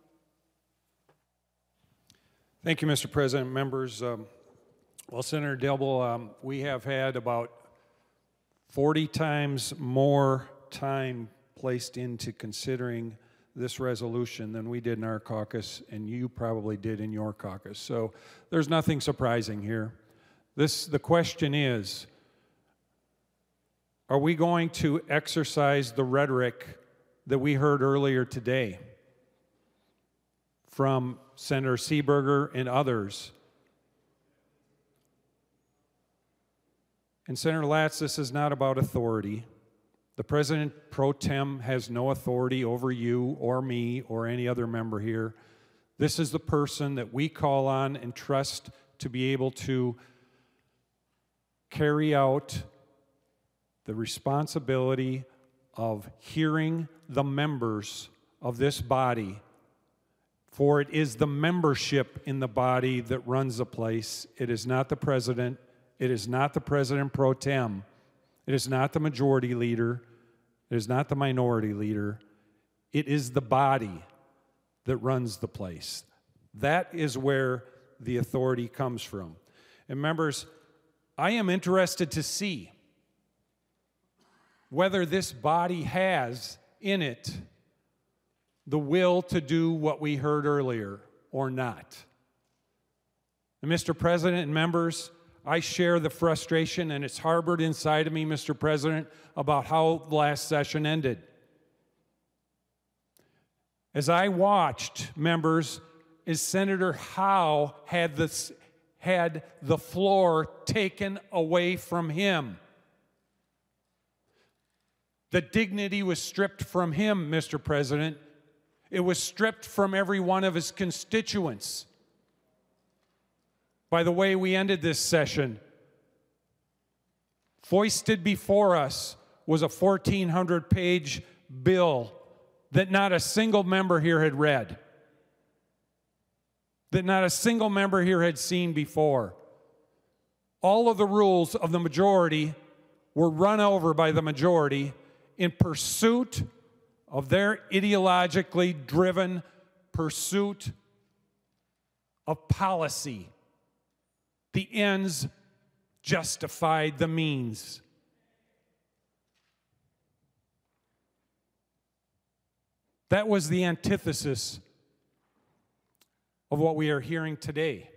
S4: Thank you, Mr. President. Members, well, Senator Dilbel, we have had about 40 times more time placed into considering this resolution than we did in our caucus, and you probably did in your caucus. So there's nothing surprising here. The question is, are we going to exercise the rhetoric that we heard earlier today from Senator Seeberger and others? And Senator Latz, this is not about authority. The President pro tem has no authority over you or me or any other member here. This is the person that we call on and trust to be able to carry out the responsibility of hearing the members of this body. For it is the membership in the body that runs the place. It is not the President. It is not the President pro tem. It is not the majority leader. It is not the minority leader. It is the body that runs the place. That is where the authority comes from. And members, I am interested to see whether this body has in it the will to do what we heard earlier or not. And Mr. President and members, I share the frustration, and it's harbored inside of me, Mr. President, about how the last session ended. As I watched, members, as Senator Howe had the floor taken away from him. The dignity was stripped from him, Mr. President. It was stripped from every one of his constituents. By the way we ended this session, foisted before us was a 1,400-page bill that not a single member here had read, that not a single member here had seen before. All of the rules of the majority were run over by the majority in pursuit of their ideologically driven pursuit of policy. The ends justified the means. That was the antithesis of what we are hearing today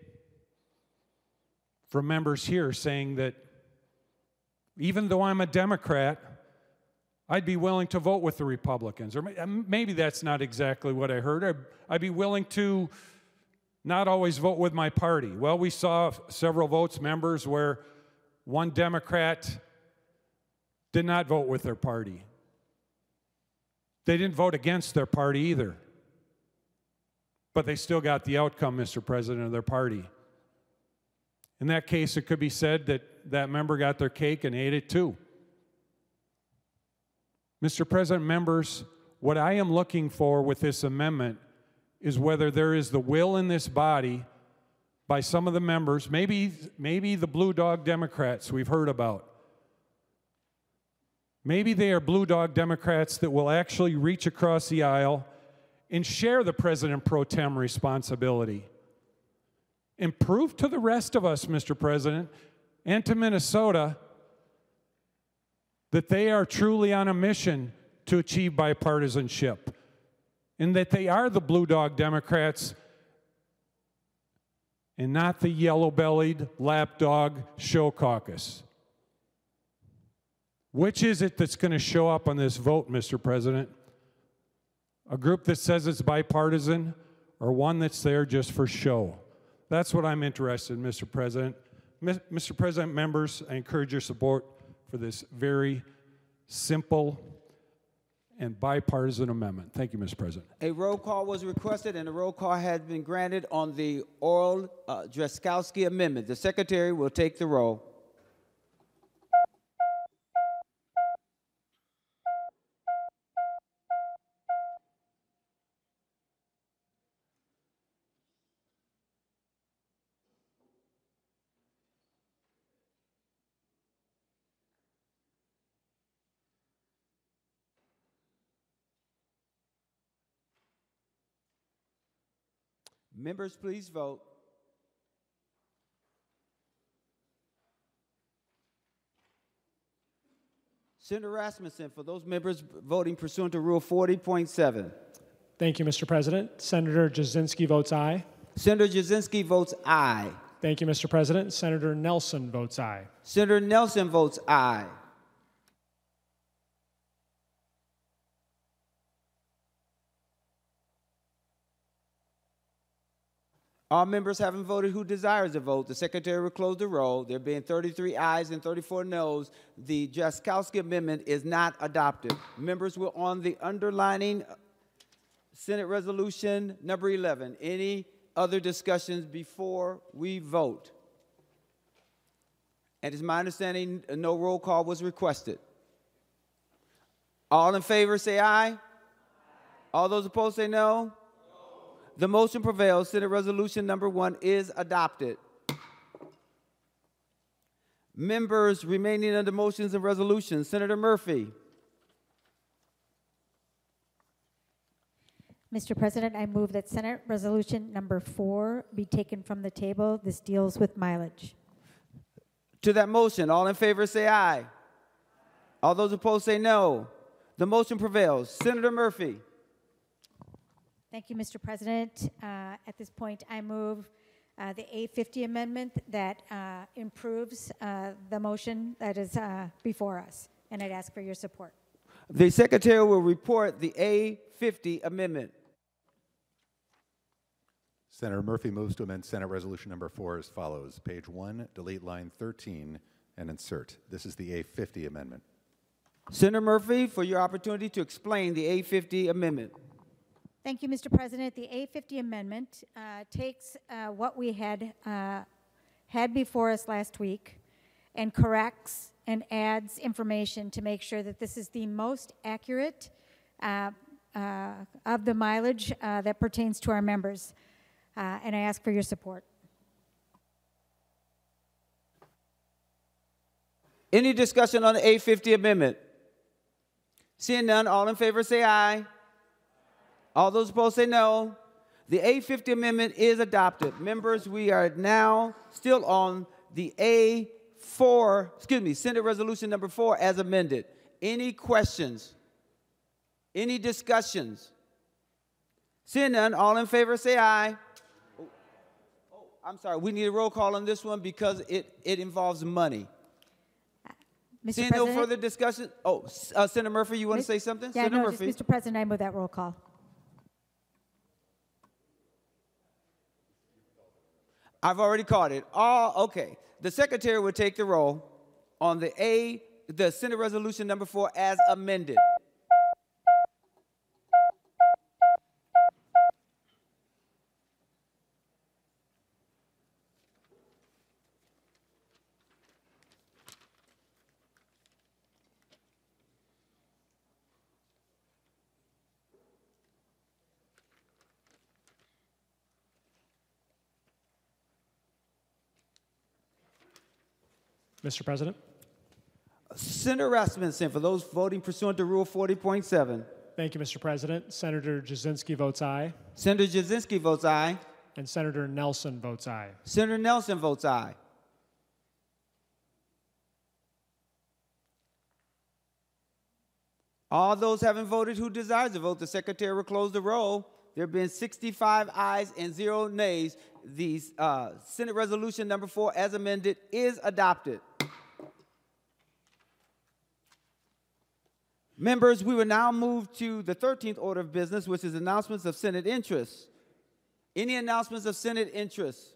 S4: from members here saying that even though I'm a Democrat, I'd be willing to vote with the Republicans. Or maybe that's not exactly what I heard. I'd be willing to not always vote with my party. Well, we saw several votes, members, where one Democrat did not vote with their party. They didn't vote against their party either. But they still got the outcome, Mr. President, of their party. In that case, it could be said that that member got their cake and ate it too. Mr. President, members, what I am looking for with this amendment is whether there is the will in this body by some of the members, maybe the Blue Dog Democrats we've heard about. Maybe they are Blue Dog Democrats that will actually reach across the aisle and share the President pro tem responsibility and prove to the rest of us, Mr. President, and to Minnesota that they are truly on a mission to achieve bipartisanship, and that they are the Blue Dog Democrats, and not the yellow-bellied lapdog show caucus. Which is it that's going to show up on this vote, Mr. President? A group that says it's bipartisan, or one that's there just for show? That's what I'm interested in, Mr. President. Mr. President, members, I encourage your support for this very simple and bipartisan amendment. Thank you, Mr. President.
S1: A roll call was requested, and a roll call has been granted on the oral Drazkowski amendment. The secretary will take the roll. Members, please vote. Senator Rasmussen, for those members voting pursuant to Rule 40.7.
S8: Thank you, Mr. President. Senator Jasinski votes aye.
S1: Senator Jasinski votes aye.
S8: Thank you, Mr. President. Senator Nelson votes aye.
S1: Senator Nelson votes aye. All members having voted who desires to vote, the secretary will close the roll. There being 33 ayes and 34 noes, the Drazkowski amendment is not adopted. Members will on the underlining Senate Resolution number 11. Any other discussions before we vote? And it's my understanding no roll call was requested. All in favor say aye. All those opposed say no. The motion prevails. Senate Resolution number 1 is adopted. Members remaining under motions and resolutions. Senator Murphy.
S2: Mr. President, I move that Senate Resolution number 4 be taken from the table. This deals with mileage.
S1: To that motion, all in favor say aye. All those opposed say no. The motion prevails. Senator Murphy.
S2: Thank you, Mr. President. At this point, I move the A50 amendment that improves the motion that is before us, and I'd ask for your support.
S1: The secretary will report the A50 amendment.
S6: Senator Murphy moves to amend Senate Resolution number 4 as follows. Page 1, delete line 13, and insert. This is the A50 amendment.
S1: Senator Murphy, for your opportunity to explain the A50 amendment.
S2: Thank you, Mr. President. The A50 amendment takes what we had before us last week and corrects and adds information to make sure that this is the most accurate of the mileage that pertains to our members. And I ask for your support.
S1: Any discussion on the A50 amendment? Seeing none, all in favor say aye. All those opposed say no. The A50 amendment is adopted. Members, we are now still on the Senate Resolution number 4 as amended. Any questions? Any discussions? Seeing none, all in favor say aye. I'm sorry, we need a roll call on this one because it involves money.
S2: Mr.
S1: Seeing
S2: President?
S1: no further discussion. Senator Murphy, you want to say something?
S2: Yeah,
S1: Senator
S2: no,
S1: Murphy.
S2: just Mr. President, I move that roll call.
S1: I've already called it. Okay. The secretary will take the roll on the Senate Resolution number 4 as amended.
S8: Mr. President.
S1: Senator Rasmussen, for those voting pursuant to Rule 40.7.
S8: Thank you, Mr. President. Senator Jasinski votes aye.
S1: Senator Jasinski votes aye.
S8: And Senator Nelson votes aye.
S1: Senator Nelson votes aye. All those having voted who desires to vote, the secretary will close the roll. There have been 65 ayes and 0 nays. The Senate Resolution number 4, as amended, is adopted. Members, we will now move to the 13th order of business, which is announcements of Senate interest. Any announcements of Senate interest?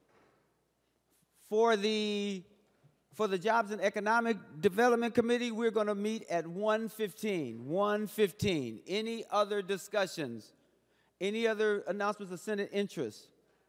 S1: For the Jobs and Economic Development Committee, we're going to meet at 1:15. 1:15. Any other discussions? Any other announcements of Senate interest?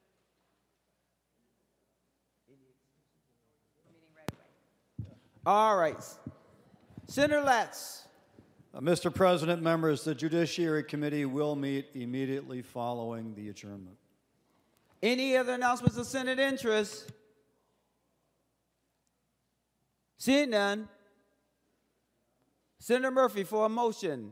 S1: All right. Senator Latz.
S7: Mr. President, members, the Judiciary Committee will meet immediately following the adjournment.
S1: Any other announcements of Senate interest? Seeing none. Senator Murphy for a motion.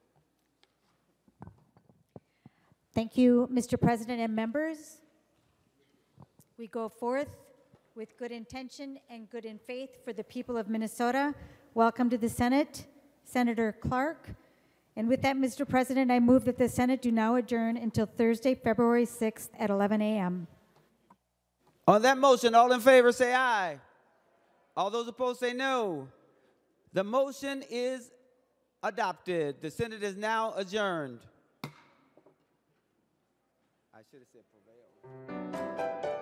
S2: Thank you, Mr. President and members. We go forth with good intention and good in faith for the people of Minnesota. Welcome to the Senate, Senator Clark. And with that, Mr. President, I move that the Senate do now adjourn until Thursday, February 6th at 11 a.m.
S1: On that motion, all in favor say aye. All those opposed say no. The motion is adopted. The Senate is now adjourned. I should have said prevail.